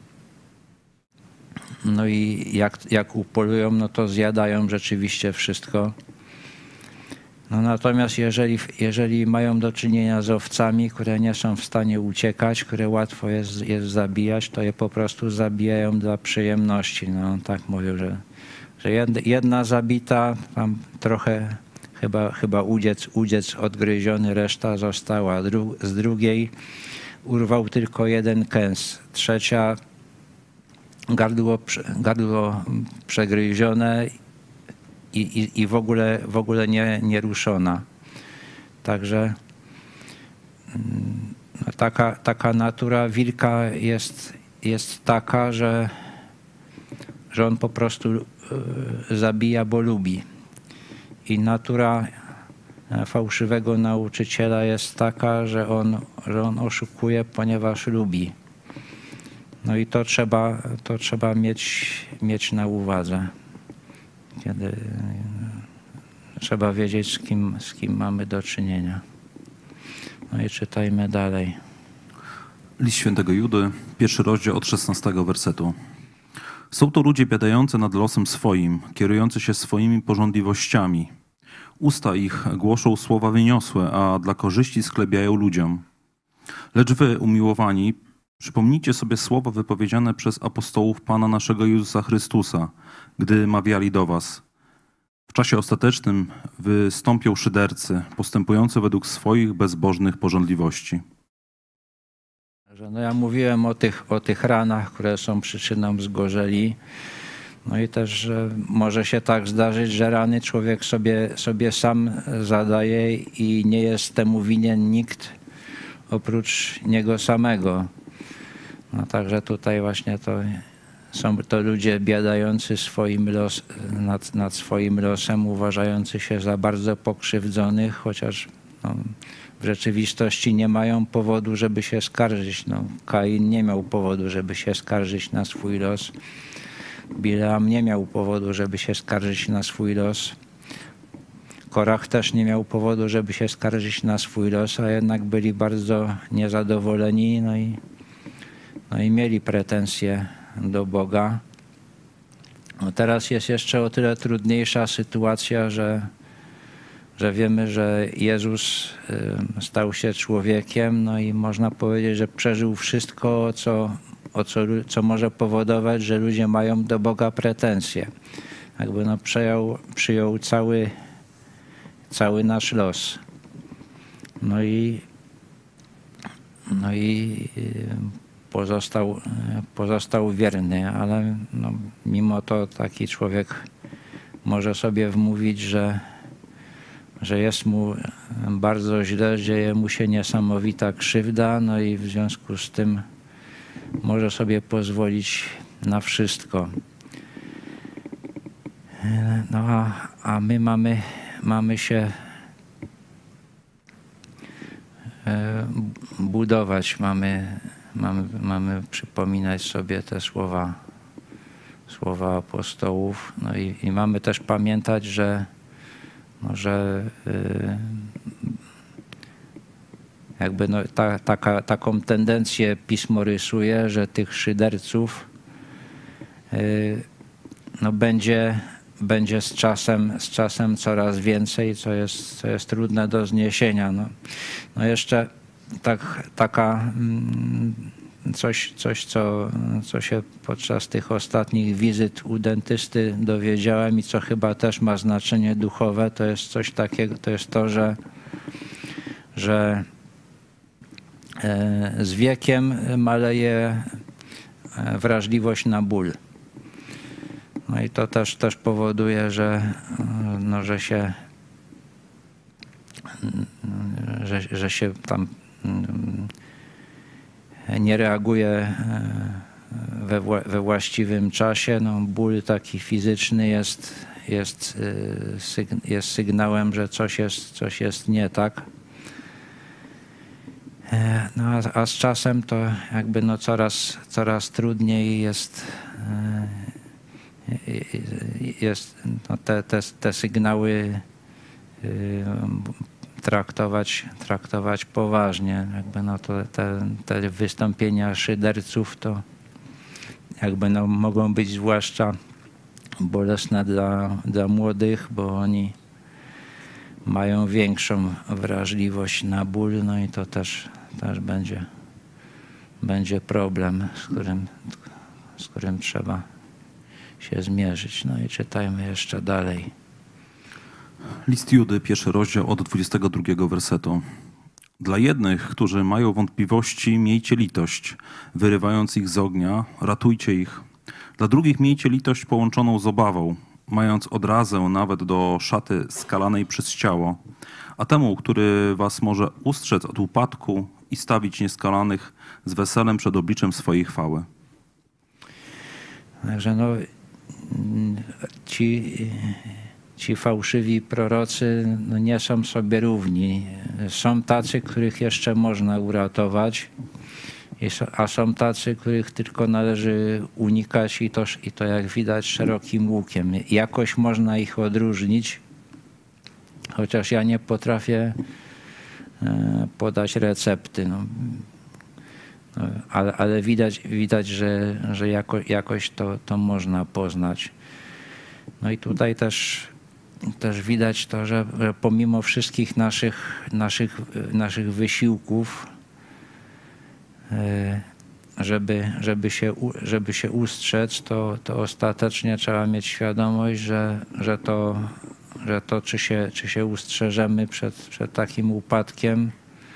no i jak, jak upolują, no to zjadają rzeczywiście wszystko. No natomiast jeżeli, jeżeli mają do czynienia z owcami, które nie są w stanie uciekać, które łatwo jest, jest zabijać, to je po prostu zabijają dla przyjemności. No on tak mówił, że, że jedna zabita, tam trochę chyba, chyba udziec, udziec odgryziony, reszta została. Dru, z drugiej urwał tylko jeden kęs. Trzecia gardło, gardło przegryzione I, i, i w ogóle, w ogóle nie, nie ruszona. Także taka, taka natura wilka jest, jest taka, że, że on po prostu zabija, bo lubi. I natura fałszywego nauczyciela jest taka, że on, że on oszukuje, ponieważ lubi. No i to trzeba, to trzeba mieć, mieć na uwadze. Kiedy trzeba wiedzieć, z kim, z kim mamy do czynienia. No i czytajmy dalej. List świętego Judy, pierwszy rozdział od szesnastego wersetu. Są to ludzie biadający nad losem swoim, kierujący się swoimi pożądliwościami. Usta ich głoszą słowa wyniosłe, a dla korzyści sklebiają ludziom. Lecz wy, umiłowani, przypomnijcie sobie słowa wypowiedziane przez apostołów Pana naszego Jezusa Chrystusa, gdy mawiali do was. W czasie ostatecznym wystąpią szydercy, postępujący według swoich bezbożnych pożądliwości. No ja mówiłem o tych, o tych ranach, które są przyczyną zgorzeli. No i też, że może się tak zdarzyć, że rany człowiek sobie, sobie sam zadaje i nie jest temu winien nikt oprócz niego samego. No także tutaj właśnie to są to ludzie biadający swoim los, nad, nad swoim losem, uważający się za bardzo pokrzywdzonych, chociaż no, w rzeczywistości nie mają powodu, żeby się skarżyć. No, Kain nie miał powodu, żeby się skarżyć na swój los. Bileam nie miał powodu, żeby się skarżyć na swój los. Korach też nie miał powodu, żeby się skarżyć na swój los, a jednak byli bardzo niezadowoleni, no i, no i mieli pretensje do Boga. No teraz jest jeszcze o tyle trudniejsza sytuacja, że, że wiemy, że Jezus stał się człowiekiem, no i można powiedzieć, że przeżył wszystko, co, o co, co może powodować, że ludzie mają do Boga pretensje. Jakby no przejął, przyjął cały, cały nasz los. No i, no i pozostał, pozostał wierny, ale no, mimo to taki człowiek może sobie wmówić, że, że jest mu bardzo źle, dzieje mu się niesamowita krzywda, no i w związku z tym może sobie pozwolić na wszystko. No a, a my mamy, mamy się budować, mamy, mamy, mamy przypominać sobie te słowa, słowa apostołów. No i, i mamy też pamiętać, że, no, że yy, jakby no, ta, taka, taką tendencję Pismo rysuje, że tych szyderców yy, no, będzie, będzie z czasem, z czasem coraz więcej, co jest, co jest trudne do zniesienia. No, no jeszcze tak, taka coś, coś co, co się podczas tych ostatnich wizyt u dentysty dowiedziałem i co chyba też ma znaczenie duchowe, to jest coś takiego, to jest to, że, że z wiekiem maleje wrażliwość na ból. No i to też, też powoduje, że, no, że się że, że się tam nie reaguje we, we właściwym czasie. No, ból taki fizyczny jest, jest, jest sygnałem, że coś jest, coś jest nie tak. No, a, a z czasem to jakby no coraz, coraz trudniej jest, jest no te, te, te sygnały traktować, traktować poważnie. Jakby no to te, te wystąpienia szyderców to jakby no mogą być zwłaszcza bolesne dla, dla młodych, bo oni mają większą wrażliwość na ból, no i to też, też będzie, będzie problem, z którym, z którym trzeba się zmierzyć. No i czytajmy jeszcze dalej. List Judy, pierwszy rozdział od dwudziestego drugiego wersetu. Dla jednych, którzy mają wątpliwości, miejcie litość, wyrywając ich z ognia, ratujcie ich. Dla drugich miejcie litość połączoną z obawą, mając odrazę nawet do szaty skalanej przez ciało. A temu, który was może ustrzec od upadku i stawić nieskalanych z weselem przed obliczem swojej chwały. Także no, ci... Ci fałszywi prorocy no nie są sobie równi. Są tacy, których jeszcze można uratować, a są tacy, których tylko należy unikać i to, i to jak widać szerokim łukiem. Jakoś można ich odróżnić, chociaż ja nie potrafię podać recepty. No. Ale, ale widać, widać, że, że jako, jakoś to, to można poznać. No i tutaj też Też widać to, że pomimo wszystkich naszych, naszych, naszych wysiłków, żeby, żeby, się, żeby się ustrzec, to, to ostatecznie trzeba mieć świadomość, że, że to, że to czy, się, czy się ustrzeżemy przed, przed takim upadkiem,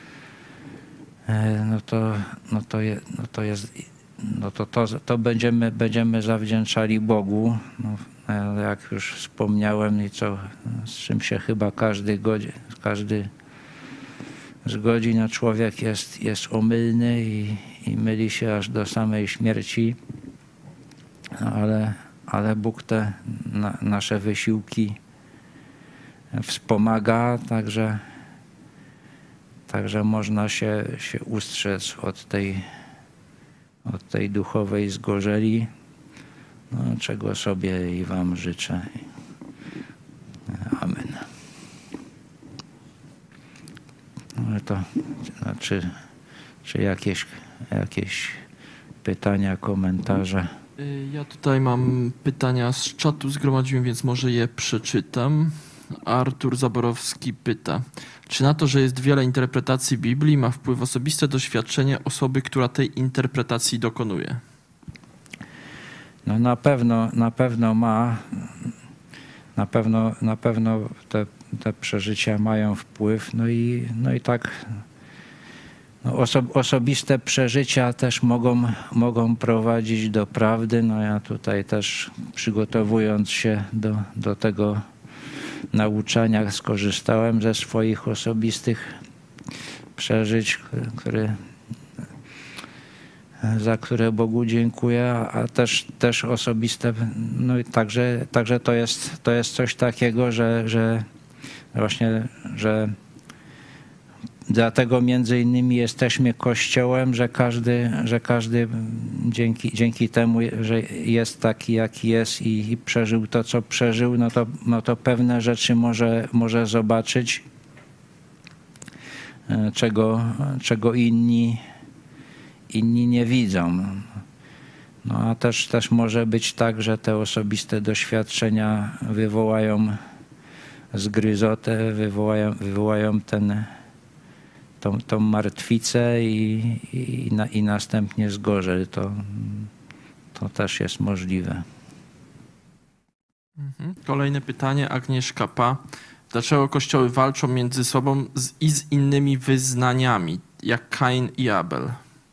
no to, no to, je, no to jest, no to, to, to będziemy, będziemy zawdzięczali Bogu. No, ale jak już wspomniałem i co, z czym się chyba każdy, godzi, każdy zgodzi, no człowiek jest, jest omylny i, i myli się aż do samej śmierci, no ale, ale Bóg te na, nasze wysiłki wspomaga, także, także można się, się ustrzec od tej, od tej duchowej zgorzeli. No, czego sobie i wam życzę. Amen. No to znaczy, czy jakieś, jakieś pytania, komentarze? Ja tutaj mam pytania z czatu zgromadziłem, więc może je przeczytam. Artur Zaborowski pyta, czy na to, że jest wiele interpretacji Biblii, ma wpływ osobiste doświadczenie osoby, która tej interpretacji dokonuje? No na pewno, na pewno ma. Na pewno, na pewno te, te przeżycia mają wpływ. No i, no i tak no oso, osobiste przeżycia też mogą, mogą prowadzić do prawdy. No ja tutaj też przygotowując się do, do tego nauczania skorzystałem ze swoich osobistych przeżyć, które, za które Bogu dziękuję, a też, też osobiste, no i także, także to jest, to jest coś takiego, że, że właśnie, że dlatego między innymi jesteśmy Kościołem, że każdy, że każdy dzięki, dzięki temu, że jest taki, jaki jest i, i przeżył to, co przeżył, no to, no to pewne rzeczy może, może zobaczyć, czego, czego inni, inni nie widzą. No a też, też może być tak, że te osobiste doświadczenia wywołają zgryzotę, wywołają, wywołają ten Tą, tą martwicę i, i, na, i następnie zgorzel. To, to też jest możliwe. Kolejne pytanie, Agnieszka P. Dlaczego kościoły walczą między sobą z, i z innymi wyznaniami, jak Kain i Abel?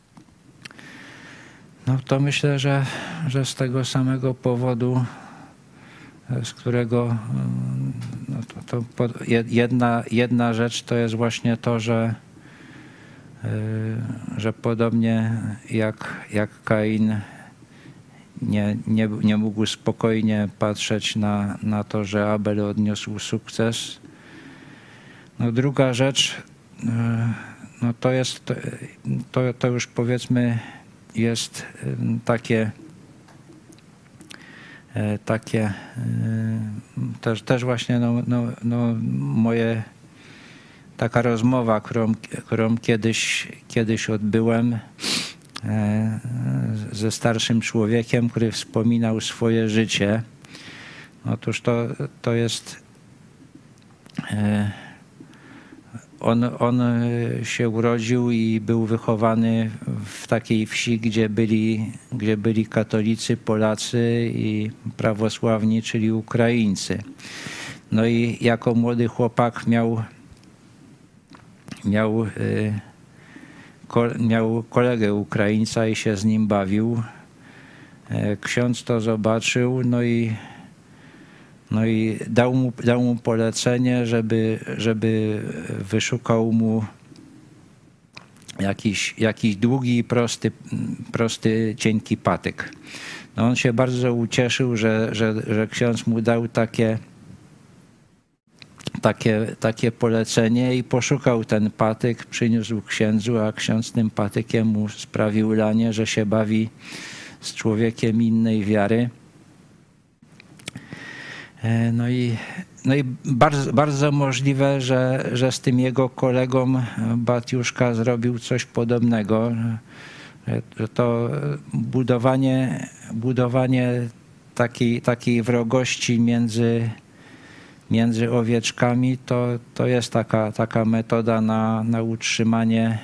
No to myślę, że, że z tego samego powodu, z którego no to, to jedna, jedna rzecz to jest właśnie to, że że podobnie jak, jak Kain nie, nie, nie mógł spokojnie patrzeć na, na to, że Abel odniósł sukces. No druga rzecz, no to jest, to, to już powiedzmy jest takie, takie też, też właśnie no, no, no moje taka rozmowa, którą, którą kiedyś, kiedyś odbyłem ze starszym człowiekiem, który wspominał swoje życie. Otóż to, to jest... On, on się urodził i był wychowany w takiej wsi, gdzie byli, gdzie byli katolicy, Polacy i prawosławni, czyli Ukraińcy. No i jako młody chłopak miał Miał, miał kolegę Ukraińca i się z nim bawił. Ksiądz to zobaczył, no i, no i dał mu, dał mu polecenie, żeby, żeby wyszukał mu jakiś, jakiś długi, prosty, prosty, cienki patyk. No on się bardzo ucieszył, że, że, że ksiądz mu dał takie Takie, takie polecenie i poszukał ten patyk, przyniósł księdzu, a ksiądz tym patykiem mu sprawił lanie, że się bawi z człowiekiem innej wiary. No i, no i bardzo, bardzo możliwe, że, że z tym jego kolegą Batiuszka zrobił coś podobnego. Że to budowanie, budowanie takiej, takiej wrogości między między owieczkami, to, to jest taka, taka metoda na, na utrzymanie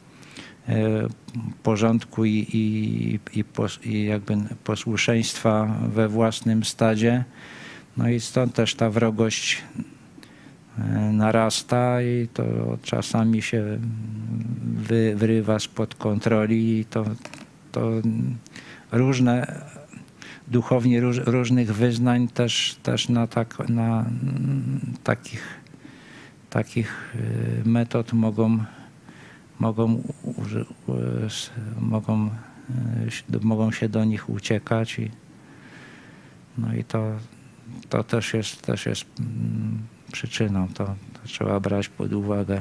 porządku i, i, i, pos, i jakby posłuszeństwa we własnym stadzie. No i stąd też ta wrogość narasta i to czasami się wy, wyrywa spod kontroli i to, to różne duchowni róż, różnych wyznań też, też na, tak, na takich, takich metod mogą, mogą, mogą, mogą się do nich uciekać. I, no i to, to też jest, też jest przyczyną. To, to trzeba brać pod uwagę.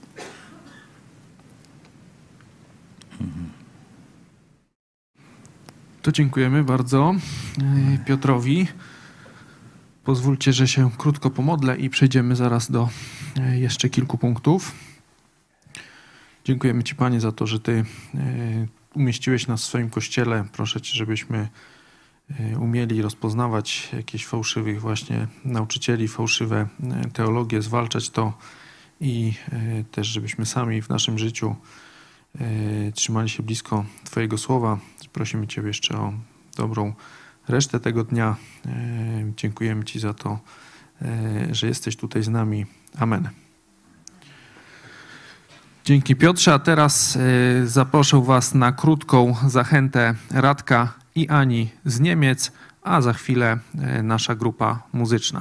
Mhm. To dziękujemy bardzo Piotrowi. Pozwólcie, że się krótko pomodlę i przejdziemy zaraz do jeszcze kilku punktów. Dziękujemy Ci, Panie, za to, że Ty umieściłeś nas w swoim Kościele. Proszę Cię, żebyśmy umieli rozpoznawać jakichś fałszywych właśnie nauczycieli, fałszywe teologie, zwalczać to i też żebyśmy sami w naszym życiu trzymali się blisko Twojego słowa. Prosimy Cię jeszcze o dobrą resztę tego dnia. Dziękujemy Ci za to, że jesteś tutaj z nami. Amen. Dzięki Piotrze, a teraz zaproszę Was na krótką zachętę Radka i Ani z Niemiec, a za chwilę nasza grupa muzyczna.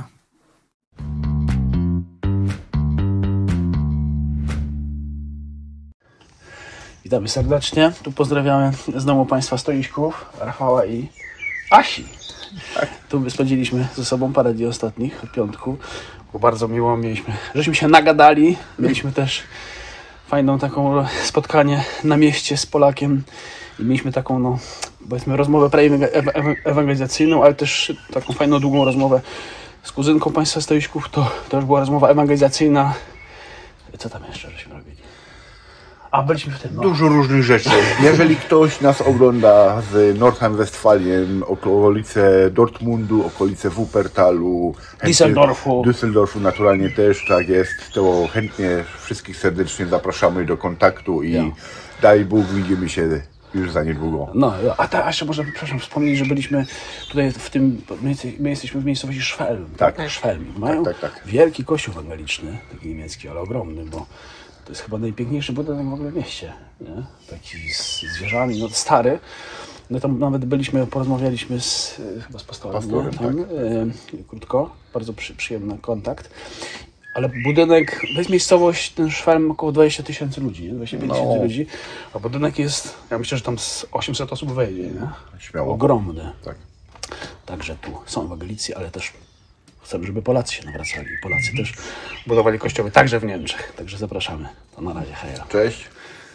Witamy serdecznie. Tu pozdrawiamy z domu Państwa Stoiczków, Rafała i Asi. Tak. Tu spędziliśmy ze sobą parę dni ostatnich, od piątku. Było bardzo miło, mieliśmy, żeśmy się nagadali. Mieliśmy też fajną taką spotkanie na mieście z Polakiem i mieliśmy taką, no, powiedzmy, rozmowę preewangelizacyjną, ale też taką fajną, długą rozmowę z kuzynką Państwa Stoiczków. To, to już była rozmowa ewangelizacyjna. Co tam jeszcze żeśmy robili? A byliśmy w tym. No. Dużo różnych rzeczy. Jeżeli ktoś nas ogląda z Nordrhein-Westfalien, okolice Dortmundu, okolice Wuppertalu, Düsseldorfu. Düsseldorfu naturalnie też, tak jest, to chętnie wszystkich serdecznie zapraszamy do kontaktu i ja. Daj Bóg, widzimy się już za niedługo. No, a, ta, a jeszcze może, przepraszam, wspomnieć, że byliśmy tutaj w tym, my, my jesteśmy w miejscowości Schwelm. Tak. Schwelm. Mają tak, tak, tak. wielki kościół ewangeliczny, taki niemiecki, ale ogromny, bo to jest chyba najpiękniejszy budynek w ogóle w mieście, nie? Taki z, z wieżami, no stary. No tam nawet byliśmy, porozmawialiśmy z, chyba z pastorem, pastorem tam, tak. e, krótko, bardzo przy, przyjemny kontakt. Ale budynek, to jest miejscowość, ten Schwelm, około dwadzieścia tysięcy ludzi, nie? dwadzieścia pięć tysięcy no. ludzi, a budynek jest, ja myślę, że tam z osiemset osób wejdzie, nie? Śmiało. Ogromny. Tak. Także tu są ewangelicy, ale też chcemy, żeby Polacy się nawracali. Polacy też budowali kościoły, także w Niemczech. Także zapraszamy. To na razie, hej. Cześć.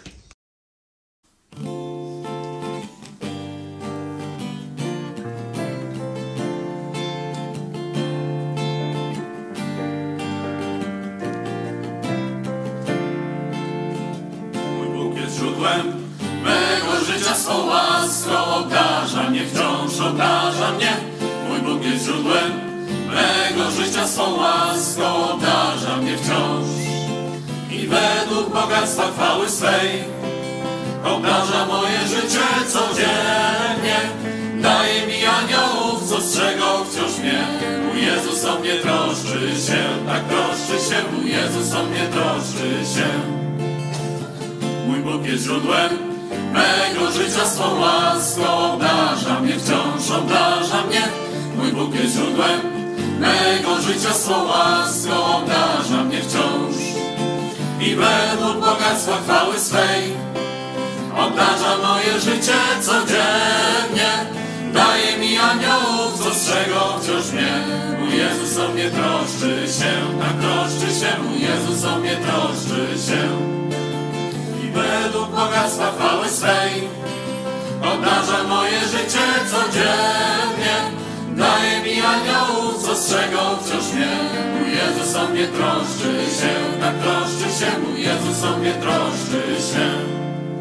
Mój Bóg jest źródłem mego życia, swą łaską obdarza mnie, wciąż obdarza mnie. Mój Bóg jest źródłem mego życia, swą łaską obdarza mnie wciąż. I według bogactwa chwały swej obdarza moje życie codziennie. Daje mi aniołów, co strzegą wciąż mnie. Mój Jezus o mnie troszczy się, tak troszczy się. Mój Jezus o mnie troszczy się. Mój Bóg jest źródłem mego życia, swą łaską obdarza mnie wciąż, obdarza mnie. Mój Bóg jest źródłem mego życia, swą łaską obdarza mnie wciąż. I według bogactwa chwały swej obdarza moje życie codziennie. Daje mi aniołów, co strzegą wciąż mnie. Mój Jezus o mnie troszczy się, tak troszczy się. Mój Jezus o mnie troszczy się. I według bogactwa chwały swej obdarza moje życie codziennie. Daje mi aniołów, co strzegą wciąż mnie. Mój Jezus o mnie troszczy się, tak troszczy się. Mój Jezus o mnie troszczy się.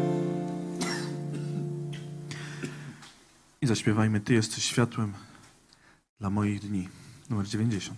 I zaśpiewajmy Ty jesteś światłem dla moich dni. Numer dziewięćdziesiąt.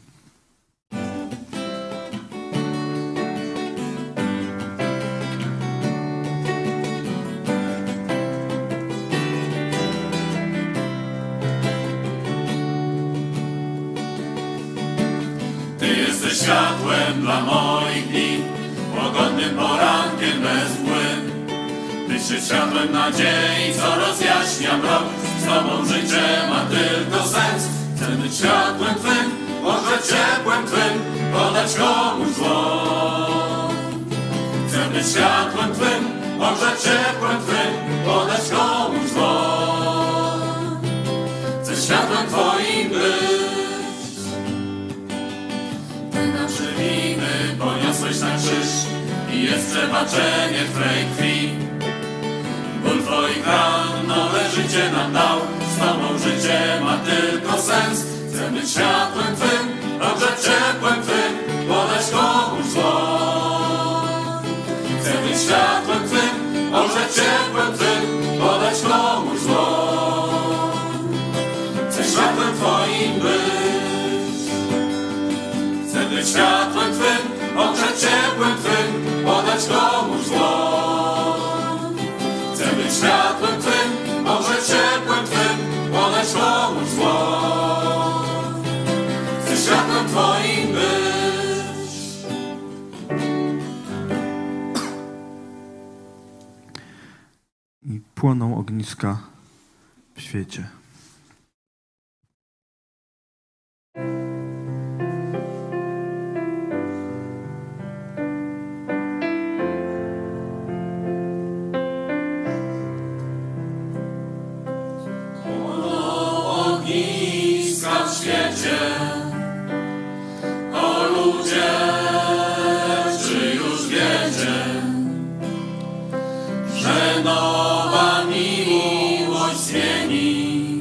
Ty jesteś światłem dla moich dni, łagodnym porankiem bez mgły. Tyś jest światłem nadziei, co rozjaśnia mrok. Z Tobą życie ma tylko sens. Chcę być światłem Twym, ogrzeć ciepłem Twym, podać komuś dłoń. Chcę być światłem Twym, ogrzeć ciepłem Twym, podać komuś dłoń. Chcę światłem Twoim być. Ty nasze winy poniosłeś na krzyż i jest przebaczenie w Twej krwi. Ból Twoich ran nowe życie nam dał. Z Tobą życie ma tylko sens. Chcę być światłem Twym, ogrzeć ciepłem Twym, podać komuś dłoń. Chcę być światłem Twym, ogrzeć ciepłem Twym, podać komuś dłoń. płonąć komuś zło. Chcę światłem Twoim być. I płoną ogniska w świecie. Ogniska w świecie, o ludzie, czy już wiecie, że nowa miłość zmieni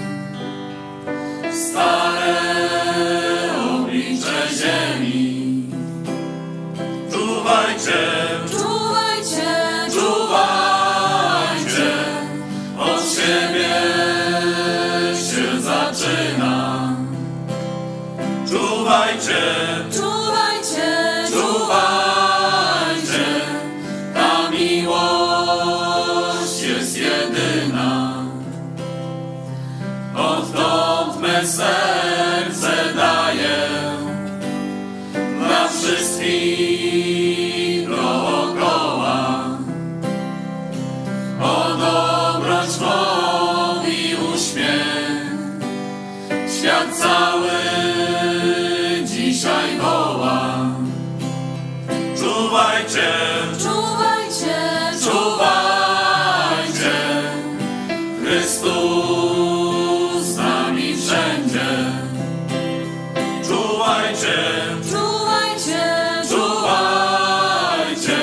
stare oblicze ziemi. Czuwajcie, Czuwajcie, czuwajcie, od siebie się zaczyna. Czuwajcie, czuwajcie, czuwajcie, ta miłość jest jedyna. Odtąd me serce daje dla wszystkich dookoła. O dobroć mą i uśmiech świat cały dzisiaj woła. Czuwajcie, czuwajcie, czuwajcie, Chrystus z nami wszędzie. Czuwajcie, czuwajcie, czuwajcie,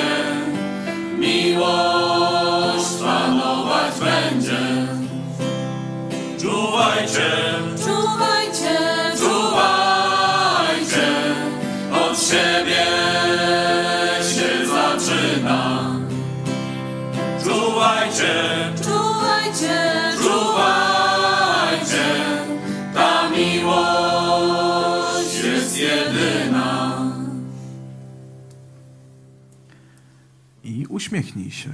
miłość panować będzie. Czuwajcie, czuwajcie, czuwajcie, od siebie się zaczyna. Czuwajcie, czuwajcie, czuwajcie, ta miłość jest jedyna. I uśmiechnij się.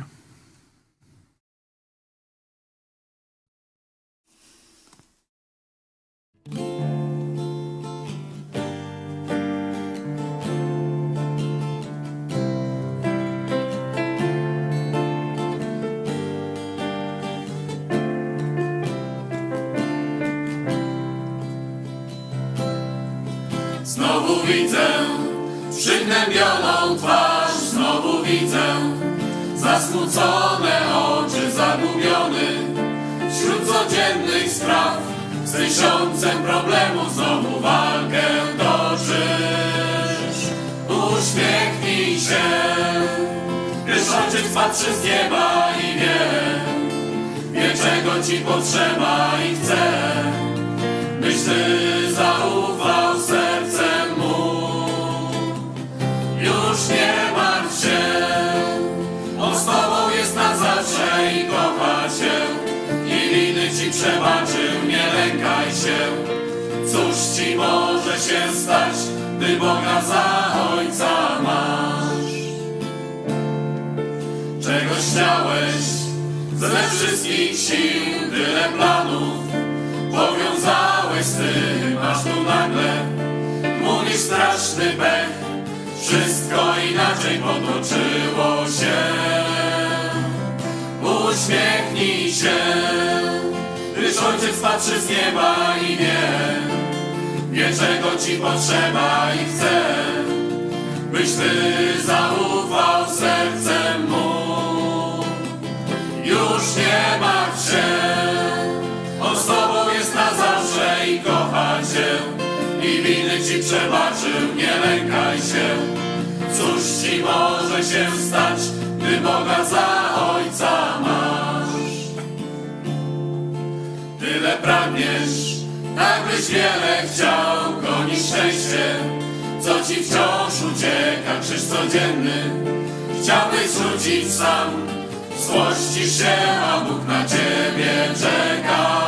Znowu widzę przygnębioną twarz, znowu widzę zasmucone oczy, zagubiony wśród codziennych spraw. Z tysiącem problemów znowu walkę toczysz. Uśmiechnij się, gdyż Ojciec patrzy z nieba i wie, wie czego ci potrzeba i chce, byś ty zaufał sercem mu. Już nie martw się, On z tobą jest na zawsze i kocha cię, i winy ci przebaczył, nie lękaj się. Cóż ci może się stać, gdy Boga za Ojca masz? Czegoś chciałeś ze wszystkich sił, tyle planów powiązałeś z tym, aż tu nagle mówisz straszny pech. Wszystko inaczej potoczyło się. Uśmiechnij się, gdyż Ojciec patrzy z nieba i wie, wie czego ci potrzeba i chce, byś ty zaufał sercem mu. Już nie martw się, On z tobą jest na zawsze i kocha cię, i winy ci przebaczył, nie lękaj się. Cóż ci może się stać, gdy Boga za Ojca masz? Tyle pragniesz, tak byś wiele chciał, gonisz szczęście, co ci wciąż ucieka, krzyż codzienny. Chciałbyś rzucić sam, złościsz się, a Bóg na ciebie czeka.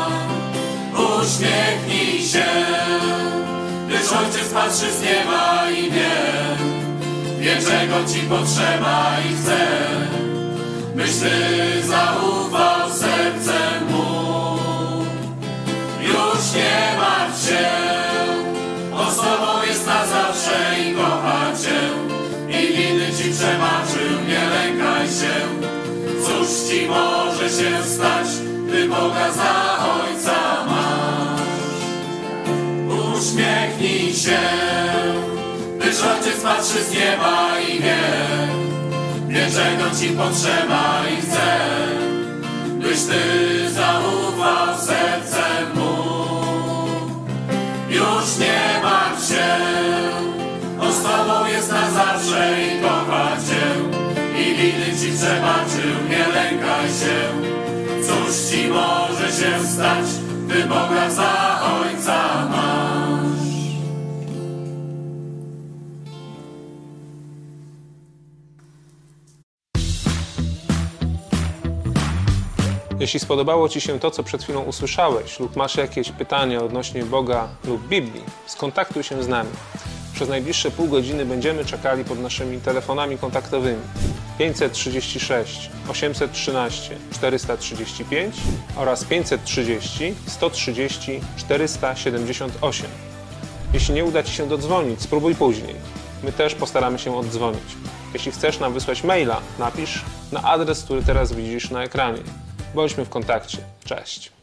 Uśmiechnij się, gdyż Ojciec patrzy z nieba i wie, wie czego ci potrzeba i chce, byś ty zaufał sercem mu. się stać, gdy Boga za Ojca masz. Uśmiechnij się, gdyż Ojciec patrzy z nieba i wie, wie czego ci potrzeba i chce, byś ty zaufał sercem Mu. Już nie martw się, On z tobą jest na zawsze i kocha cię. I winy ci przebaczył, nie lękaj się. Cóż ci może się stać, gdy Boga za Ojca masz? Jeśli spodobało Ci się to, co przed chwilą usłyszałeś, lub masz jakieś pytania odnośnie Boga lub Biblii, skontaktuj się z nami. Przez najbliższe pół godziny będziemy czekali pod naszymi telefonami kontaktowymi pięćset trzydzieści sześć osiemset trzynaście czterysta trzydzieści pięć oraz pięćset trzydzieści sto trzydzieści czterysta siedemdziesiąt osiem. Jeśli nie uda Ci się dodzwonić, spróbuj później. My też postaramy się oddzwonić. Jeśli chcesz nam wysłać maila, napisz na adres, który teraz widzisz na ekranie. Bądźmy w kontakcie. Cześć!